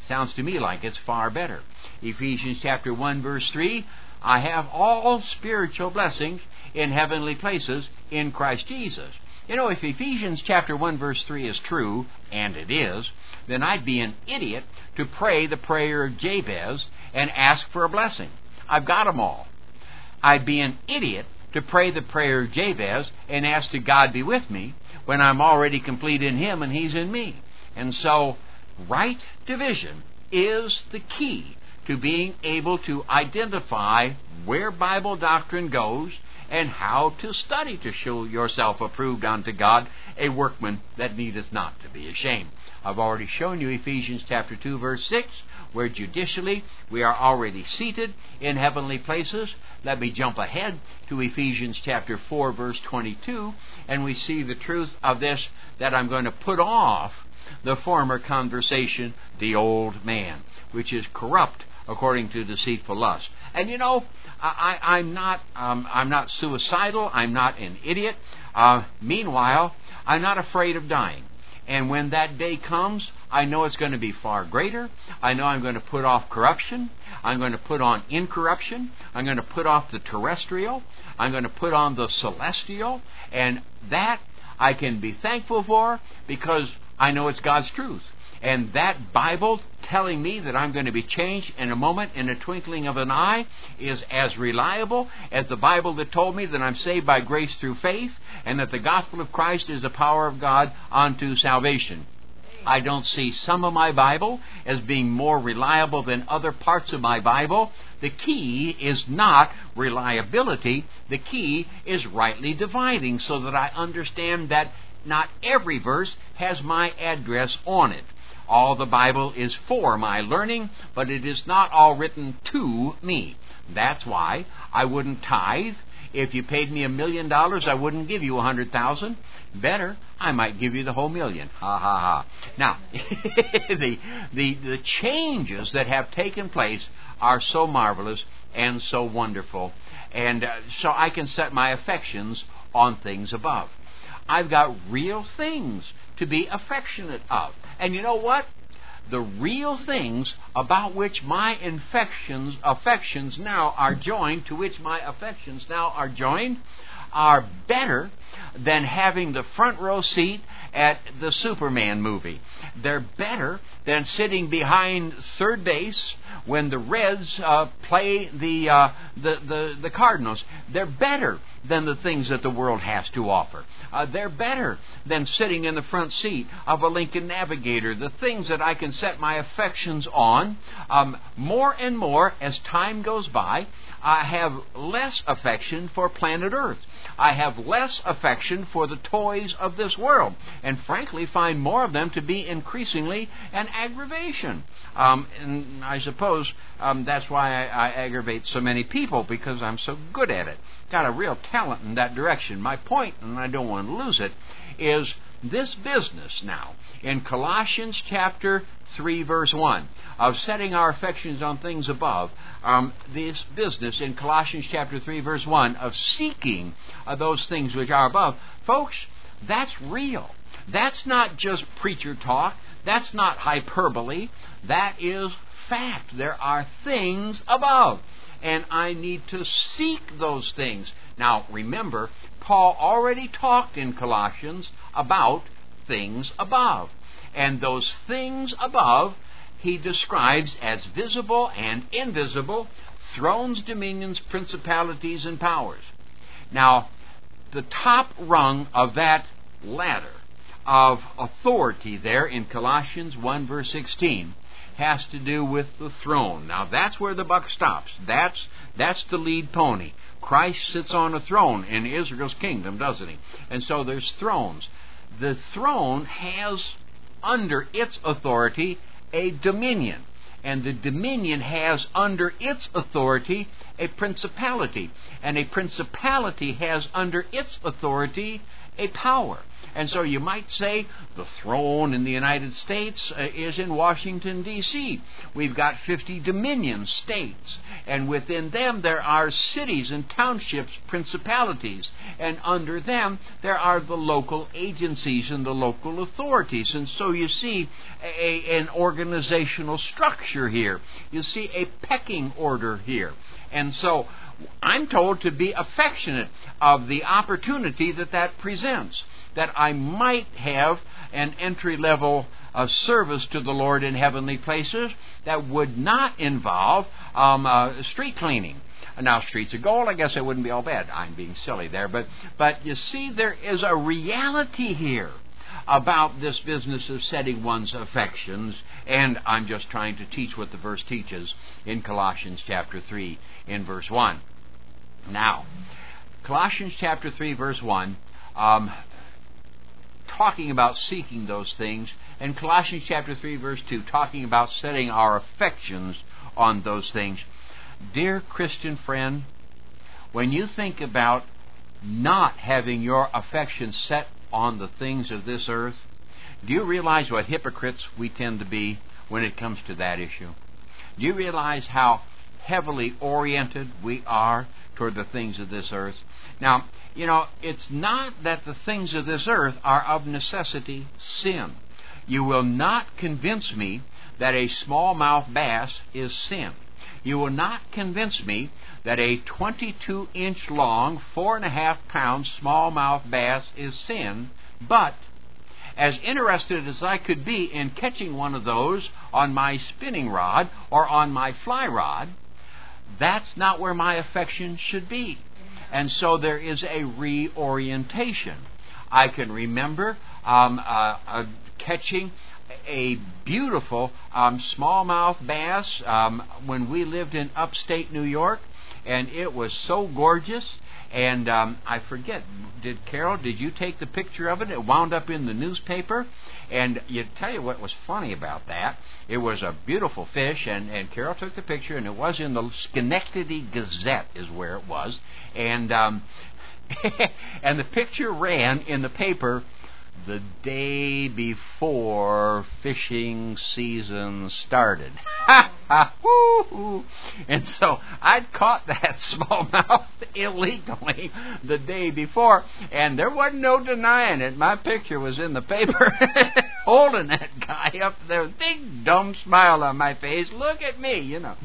Sounds to me like it's far better. Ephesians chapter one, verse three, I have all spiritual blessings in heavenly places in Christ Jesus. You know, if Ephesians chapter one, verse three is true, and it is, then I'd be an idiot to pray the prayer of Jabez and ask for a blessing. I've got them all. I'd be an idiot to pray the prayer of Jabez and ask to God be with me when I'm already complete in Him and He's in me. And so, right division is the key to being able to identify where Bible doctrine goes and how to study to show yourself approved unto God, a workman that needeth not to be ashamed. I've already shown you Ephesians chapter two, verse six, where judicially we are already seated in heavenly places. Let me jump ahead to Ephesians chapter four, verse twenty-two, and we see the truth of this, that I'm going to put off the former conversation, the old man, which is corrupt according to deceitful lust. And you know, I, I'm not um, I'm not suicidal. I'm not an idiot. Uh, meanwhile, I'm not afraid of dying. And when that day comes, I know it's going to be far greater. I know I'm going to put off corruption. I'm going to put on incorruption. I'm going to put off the terrestrial. I'm going to put on the celestial. And that I can be thankful for, because I know it's God's truth. And that Bible telling me that I'm going to be changed in a moment, in a twinkling of an eye, is as reliable as the Bible that told me that I'm saved by grace through faith, and that the gospel of Christ is the power of God unto salvation. I don't see some of my Bible as being more reliable than other parts of my Bible. The key is not reliability. The key is rightly dividing, so that I understand that not every verse has my address on it. All the Bible is for my learning, but it is not all written to me. That's why I wouldn't tithe. If you paid me a million dollars, I wouldn't give you a hundred thousand. Better, I might give you the whole million. Ha ha ha. Now, the, the, the changes that have taken place are so marvelous and so wonderful. And uh, so I can set my affections on things above. I've got real things to be affectionate of. And you know what? The real things about which my infections, affections now are joined, to which my affections now are joined, are better than having the front row seat at the Superman movie. They're better than sitting behind third base when the Reds uh, play the, uh, the the the Cardinals. They're better than the things that the world has to offer. Uh, they're better than sitting in the front seat of a Lincoln Navigator. The things that I can set my affections on, um, more and more as time goes by, I have less affection for planet Earth. I have less affection for the toys of this world, and frankly find more of them to be increasingly an aggravation. Um, and I suppose um, that's why I, I aggravate so many people, because I'm so good at it. Got a real talent in that direction. My point, and I don't want to lose it, is this business now in Colossians chapter three, verse one, of setting our affections on things above. Um, this business in Colossians chapter three, verse one, of seeking uh, those things which are above. Folks, that's real. That's not just preacher talk. That's not hyperbole. That is fact. There are things above, and I need to seek those things. Now, remember, Paul already talked in Colossians about things above. And those things above he describes as visible and invisible, thrones, dominions, principalities, and powers. Now, the top rung of that ladder of authority there in Colossians one, verse sixteen, has to do with the throne. Now, that's where the buck stops. That's that's the lead pony. Christ sits on a throne in Israel's kingdom, doesn't he? And so there's thrones. The throne has under its authority a dominion. And the dominion has under its authority a principality. And a principality has under its authority a power. And so you might say the throne in the United States uh, is in Washington, D C We've got fifty dominion states, and within them there are cities and townships, principalities, and under them there are the local agencies and the local authorities. And so you see a, an organizational structure here. You see a pecking order here. And so I'm told to be affectionate of the opportunity that that presents, that I might have an entry-level uh, service to the Lord in heavenly places that would not involve um, uh, street cleaning. Now, streets of gold, I guess it wouldn't be all bad. I'm being silly there. But, but you see, there is a reality here about this business of setting one's affections, and I'm just trying to teach what the verse teaches in Colossians chapter three in verse one. Now, Colossians chapter three verse one, um, talking about seeking those things, and Colossians chapter three verse two, talking about setting our affections on those things. Dear Christian friend, when you think about not having your affections set on the things of this earth, do you realize what hypocrites we tend to be when it comes to that issue? Do you realize how heavily oriented we are toward the things of this earth? Now, you know, it's not that the things of this earth are of necessity sin. You will not convince me that a smallmouth bass is sin. You will not convince me that a twenty-two inch long, four and a half pound smallmouth bass is sin, but as interested as I could be in catching one of those on my spinning rod or on my fly rod, that's not where my affection should be. And so there is a reorientation. I can remember um, uh, uh, catching a beautiful um, smallmouth bass um, when we lived in upstate New York, and it was so gorgeous. And um, I forget, did Carol, did you take the picture of it? It wound up in the newspaper. And you tell you what was funny about that. It was a beautiful fish, and, and Carol took the picture, and it was in the Schenectady Gazette is where it was. And um, and the picture ran in the paper the day before fishing season started. And so I'd caught that smallmouth illegally the day before, and there wasn't no denying it. My picture was in the paper holding that guy up there, big dumb smile on my face. Look at me, you know.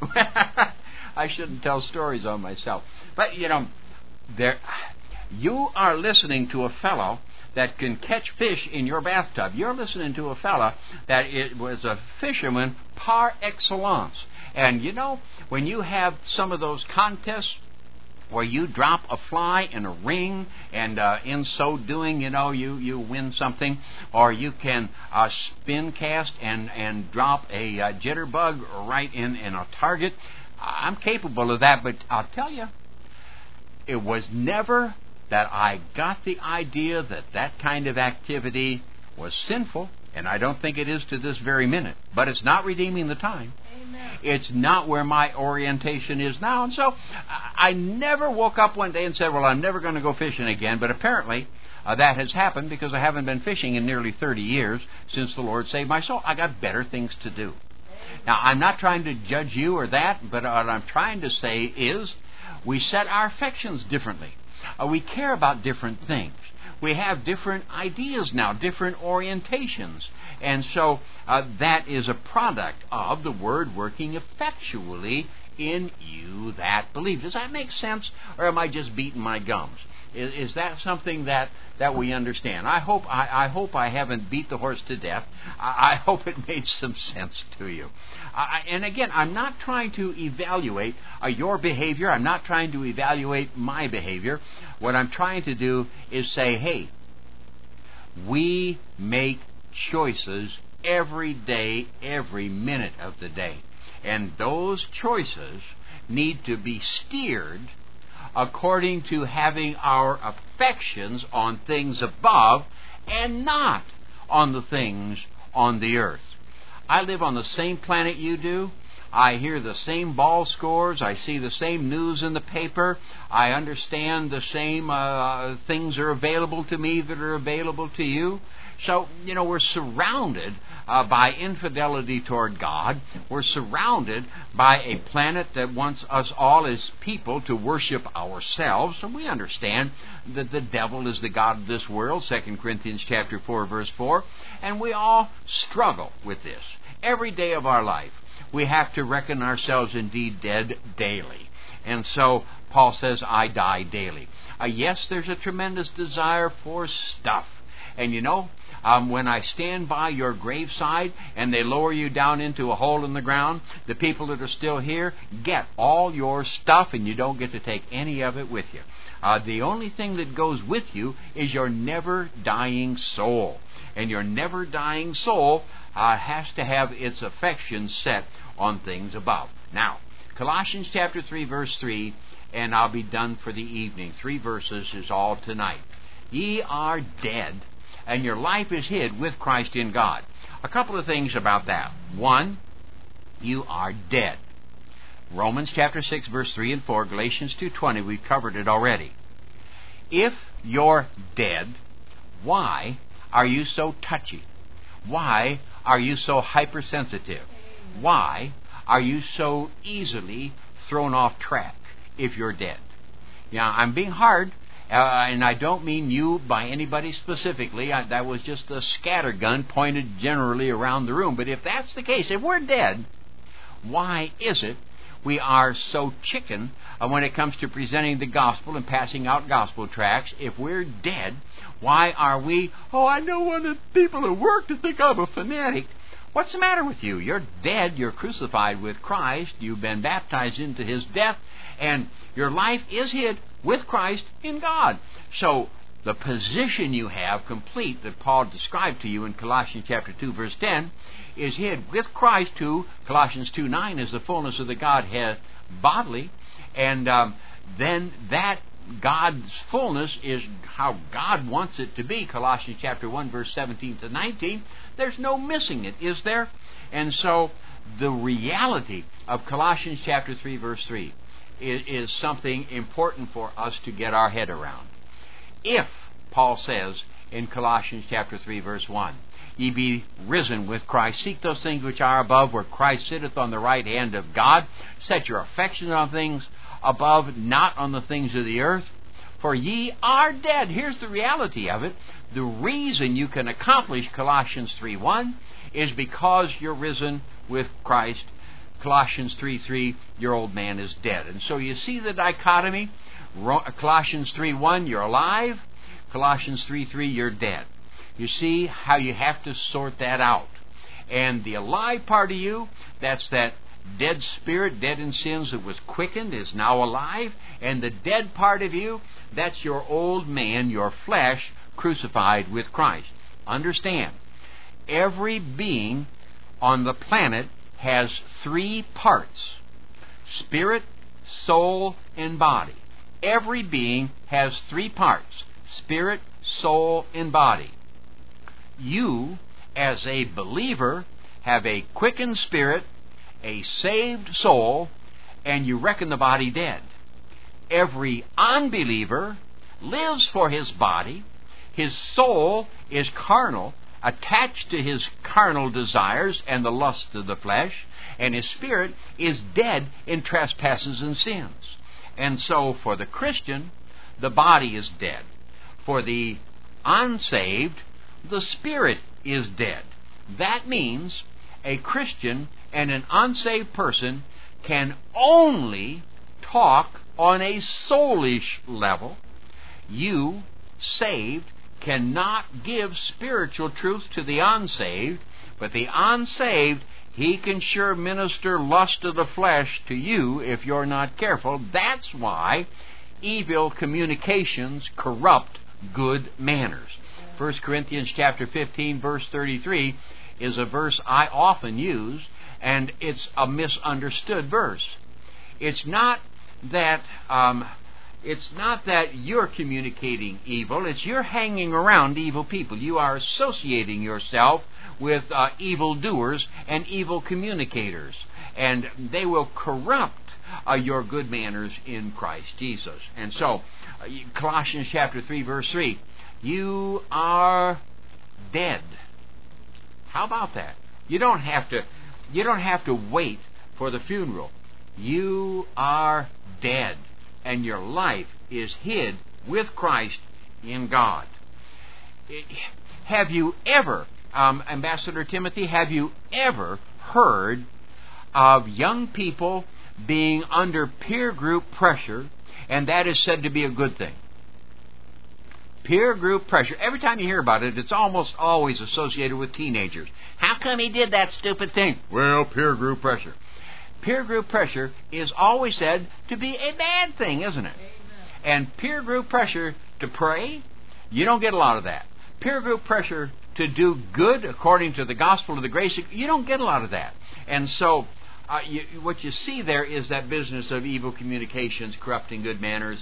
I shouldn't tell stories on myself. But, you know, there, you are listening to a fellow that can catch fish in your bathtub. You're listening to a fella that it was a fisherman par excellence. And you know, when you have some of those contests where you drop a fly in a ring, and uh, in so doing, you know, you, you win something, or you can uh, spin cast and, and drop a uh, jitterbug right in, in a target. I'm capable of that, but I'll tell you, it was never that I got the idea that that kind of activity was sinful, and I don't think it is to this very minute. But it's not redeeming the time. Amen. It's not where my orientation is now. And so I never woke up one day and said, well, I'm never going to go fishing again. But apparently uh, that has happened because I haven't been fishing in nearly thirty years since the Lord saved my soul. I got better things to do. Now, I'm not trying to judge you or that, but what I'm trying to say is we set our affections differently. Uh, we care about different things. We have different ideas now, different orientations. And so uh, that is a product of the Word working effectually in you that believe. Does that make sense? Or am I just beating my gums? Is, is that something that, that we understand? I hope I, I hope I haven't beat the horse to death. I, I hope it made some sense to you. I, and again, I'm not trying to evaluate uh, your behavior. I'm not trying to evaluate my behavior. What I'm trying to do is say, hey, we make choices every day, every minute of the day. And those choices need to be steered according to having our affections on things above and not on the things on the earth. I live on the same planet you do. I hear the same ball scores. I see the same news in the paper. I understand the same uh, things are available to me that are available to you. So, you know, we're surrounded uh, by infidelity toward God. We're surrounded by a planet that wants us all as people to worship ourselves. And we understand that the devil is the god of this world, Second Corinthians chapter four, verse four. And we all struggle with this. Every day of our life, we have to reckon ourselves indeed dead daily. And so Paul says, I die daily. Uh, yes, there's a tremendous desire for stuff. And you know, um, when I stand by your graveside and they lower you down into a hole in the ground, the people that are still here get all your stuff and you don't get to take any of it with you. Uh, the only thing that goes with you is your never-dying soul. And your never-dying soul uh, has to have its affections set on things above. Now, Colossians chapter three, verse three, and I'll be done for the evening. Three verses is all tonight. Ye are dead, and your life is hid with Christ in God. A couple of things about that. One, you are dead. Romans chapter six, verse three and four, Galatians two twenty, we've covered it already. If you're dead, why are you so touchy? Why are you so hypersensitive? Why are you so easily thrown off track if you're dead? Now, I'm being hard, uh, and I don't mean you by anybody specifically. I, that was just a scattergun pointed generally around the room. But if that's the case, if we're dead, why is it we are so chicken uh, when it comes to presenting the gospel and passing out gospel tracts? If we're dead, why are we, oh, I don't want the people at work to think I'm a fanatic. What's the matter with you? You're dead. You're crucified with Christ. You've been baptized into His death. And your life is hid with Christ in God. So the position you have complete that Paul described to you in Colossians chapter two, verse ten, is hid with Christ, who, Colossians two nine, is the fullness of the Godhead bodily. And um, then that God's fullness is how God wants it to be. Colossians chapter one, verse seventeen to nineteen. There's no missing it, is there? And so the reality of Colossians chapter three, verse three is, is something important for us to get our head around. If, Paul says in Colossians chapter three, verse one, ye be risen with Christ, seek those things which are above, where Christ sitteth on the right hand of God. Set your affections on things above, not on the things of the earth. For ye are dead. Here's the reality of it. The reason you can accomplish Colossians three one is because you're risen with Christ. Colossians three three, your old man is dead. And so you see the dichotomy. Colossians three one, you're alive. Colossians three three, you're dead. You see how you have to sort that out. And the alive part of you, that's that dead spirit, dead in sins, that was quickened, is now alive. And the dead part of you, that's your old man, your flesh, crucified with Christ. Understand, every being on the planet has three parts: spirit, soul, and body. Every being has three parts: spirit, soul, and body. You, as a believer, have a quickened spirit, a saved soul, and you reckon the body dead. Every unbeliever lives for his body. His soul is carnal, attached to his carnal desires and the lust of the flesh, and his spirit is dead in trespasses and sins. And so for the Christian, the body is dead. For the unsaved, the spirit is dead. That means a Christian and an unsaved person can only talk on a soulish level. You, saved, cannot give spiritual truth to the unsaved, but the unsaved, he can sure minister lust of the flesh to you if you're not careful. That's why evil communications corrupt good manners. First Corinthians chapter fifteen, verse thirty-three is a verse I often use, and it's a misunderstood verse. It's not that um, it's not that you're communicating evil. It's you're hanging around evil people. You are associating yourself with uh, evil doers and evil communicators. and they will corrupt uh, your good manners in Christ Jesus. And so, uh, Colossians chapter three, verse three, you are dead. How about that? You don't have to. You don't have to wait for the funeral. You are dead, and your life is hid with Christ in God. Have you ever, um, Ambassador Timothy, have you ever heard of young people being under peer group pressure, and that is said to be a good thing? Peer group pressure. Every time you hear about it, it's almost always associated with teenagers. How come he did that stupid thing? Well, peer group pressure. Peer group pressure is always said to be a bad thing, isn't it? Amen. And peer group pressure to pray, you don't get a lot of that. Peer group pressure to do good according to the gospel of the grace, you don't get a lot of that. And so uh, you, what you see there is that business of evil communications, corrupting good manners.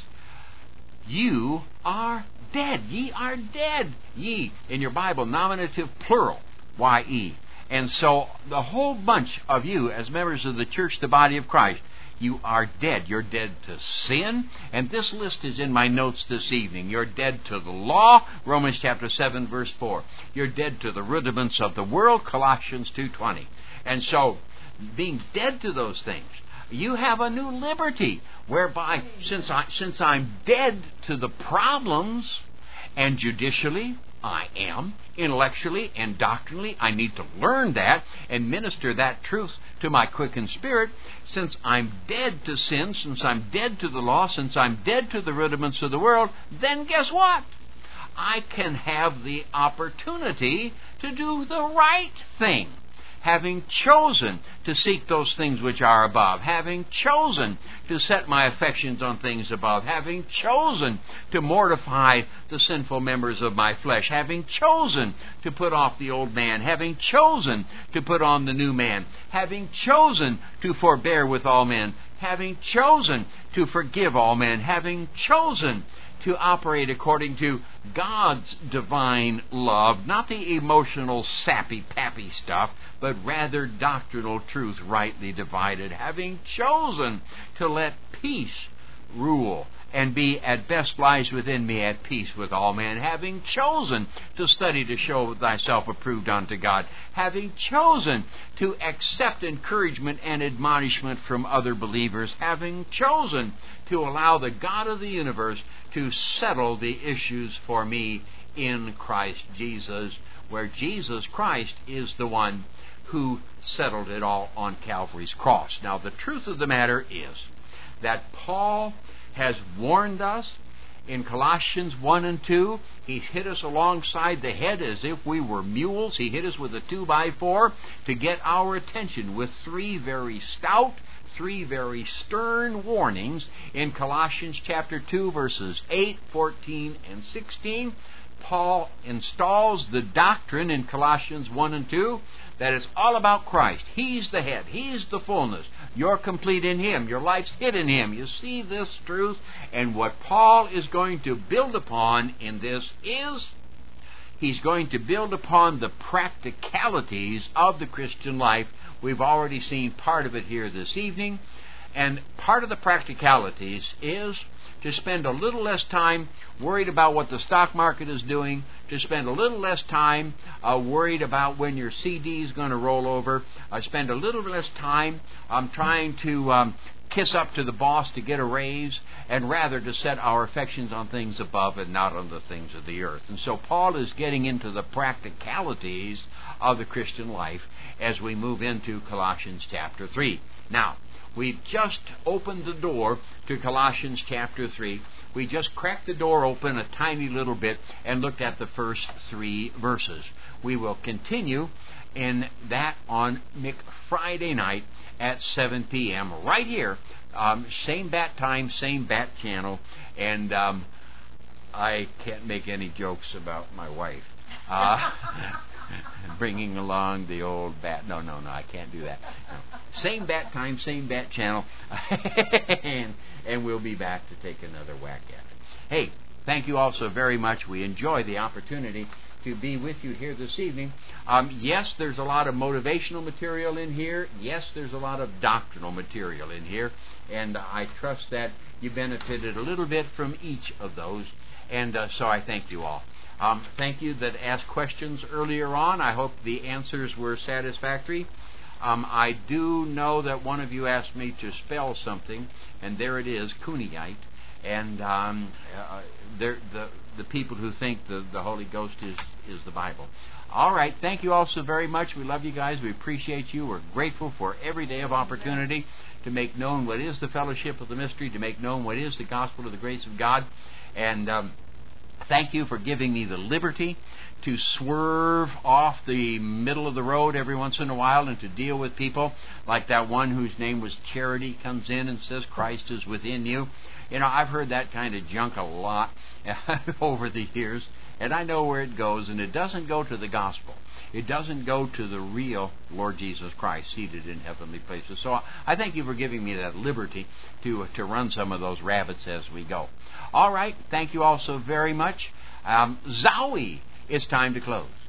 You are dead. Ye are dead. Ye, in your Bible, nominative plural, Y E. And so the whole bunch of you, as members of the church, the body of Christ, you are dead. You're dead to sin. And this list is in my notes this evening. You're dead to the law, Romans chapter seven, verse four. You're dead to the rudiments of the world, Colossians two twenty. And so, being dead to those things, you have a new liberty, whereby, since, I, since I'm dead to the problems, and judicially, I am, intellectually and doctrinally, I need to learn that and minister that truth to my quickened spirit. Since I'm dead to sin, since I'm dead to the law, since I'm dead to the rudiments of the world, then guess what? I can have the opportunity to do the right thing. Having chosen to seek those things which are above, having chosen to set my affections on things above, having chosen to mortify the sinful members of my flesh, having chosen to put off the old man, having chosen to put on the new man, having chosen to forbear with all men, having chosen to forgive all men, having chosen to operate according to God's divine love, not the emotional, sappy-pappy stuff, but rather doctrinal truth rightly divided, having chosen to let peace rule and be at best lies within me at peace with all men, having chosen to study to show thyself approved unto God, having chosen to accept encouragement and admonishment from other believers, having chosen to allow the God of the universe to settle the issues for me in Christ Jesus, where Jesus Christ is the one who settled it all on Calvary's cross. Now, the truth of the matter is that Paul has warned us in Colossians one and two. He's hit us alongside the head as if we were mules. He hit us with a two by four to get our attention with three very stout, three very stern warnings in Colossians chapter two, verses eight, fourteen, and sixteen. Paul installs the doctrine in Colossians one and two that it's all about Christ. He's the head. He's the fullness. You're complete in Him. Your life's hid in Him. You see this truth? And what Paul is going to build upon in this is he's going to build upon the practicalities of the Christian life. We've already seen part of it here this evening. And part of the practicalities is to spend a little less time worried about what the stock market is doing, to spend a little less time uh, worried about when your C D is going to roll over, uh, spend a little less time um, trying to um, kiss up to the boss to get a raise, and rather to set our affections on things above and not on the things of the earth. And so Paul is getting into the practicalities of the Christian life as we move into Colossians chapter three. Now, we've just opened the door to Colossians chapter three. We just cracked the door open a tiny little bit and looked at the first three verses. We will continue in that on Mick Friday night at seven p.m. right here. Um, same bat time, same bat channel. And um, I can't make any jokes about my wife. Uh, bringing along the old bat. No, no, no, I can't do that. No. Same bat time, same bat channel. and, and we'll be back to take another whack at it. Hey, thank you all so very much. We enjoy the opportunity to be with you here this evening. Um, yes, there's a lot of motivational material in here. Yes, there's a lot of doctrinal material in here. And I trust that you benefited a little bit from each of those. And uh, so I thank you all. Um, thank you that asked questions earlier on. I hope the answers were satisfactory. Um, I do know that one of you asked me to spell something, and there it is, Cooneyite. And um, uh, the the people who think the, the Holy Ghost is, is the Bible. All right, thank you all so very much. We love you guys. We appreciate you. We're grateful for every day of opportunity to make known what is the fellowship of the mystery, to make known what is the gospel of the grace of God. And um, thank you for giving me the liberty to swerve off the middle of the road every once in a while and to deal with people like that one whose name was Charity comes in and says Christ is within you. You know, I've heard that kind of junk a lot over the years, and I know where it goes, and it doesn't go to the gospel. It doesn't go to the real Lord Jesus Christ seated in heavenly places. So I thank you for giving me that liberty to to run some of those rabbits as we go. All right, thank you all so very much. Um, Zowie, it's time to close.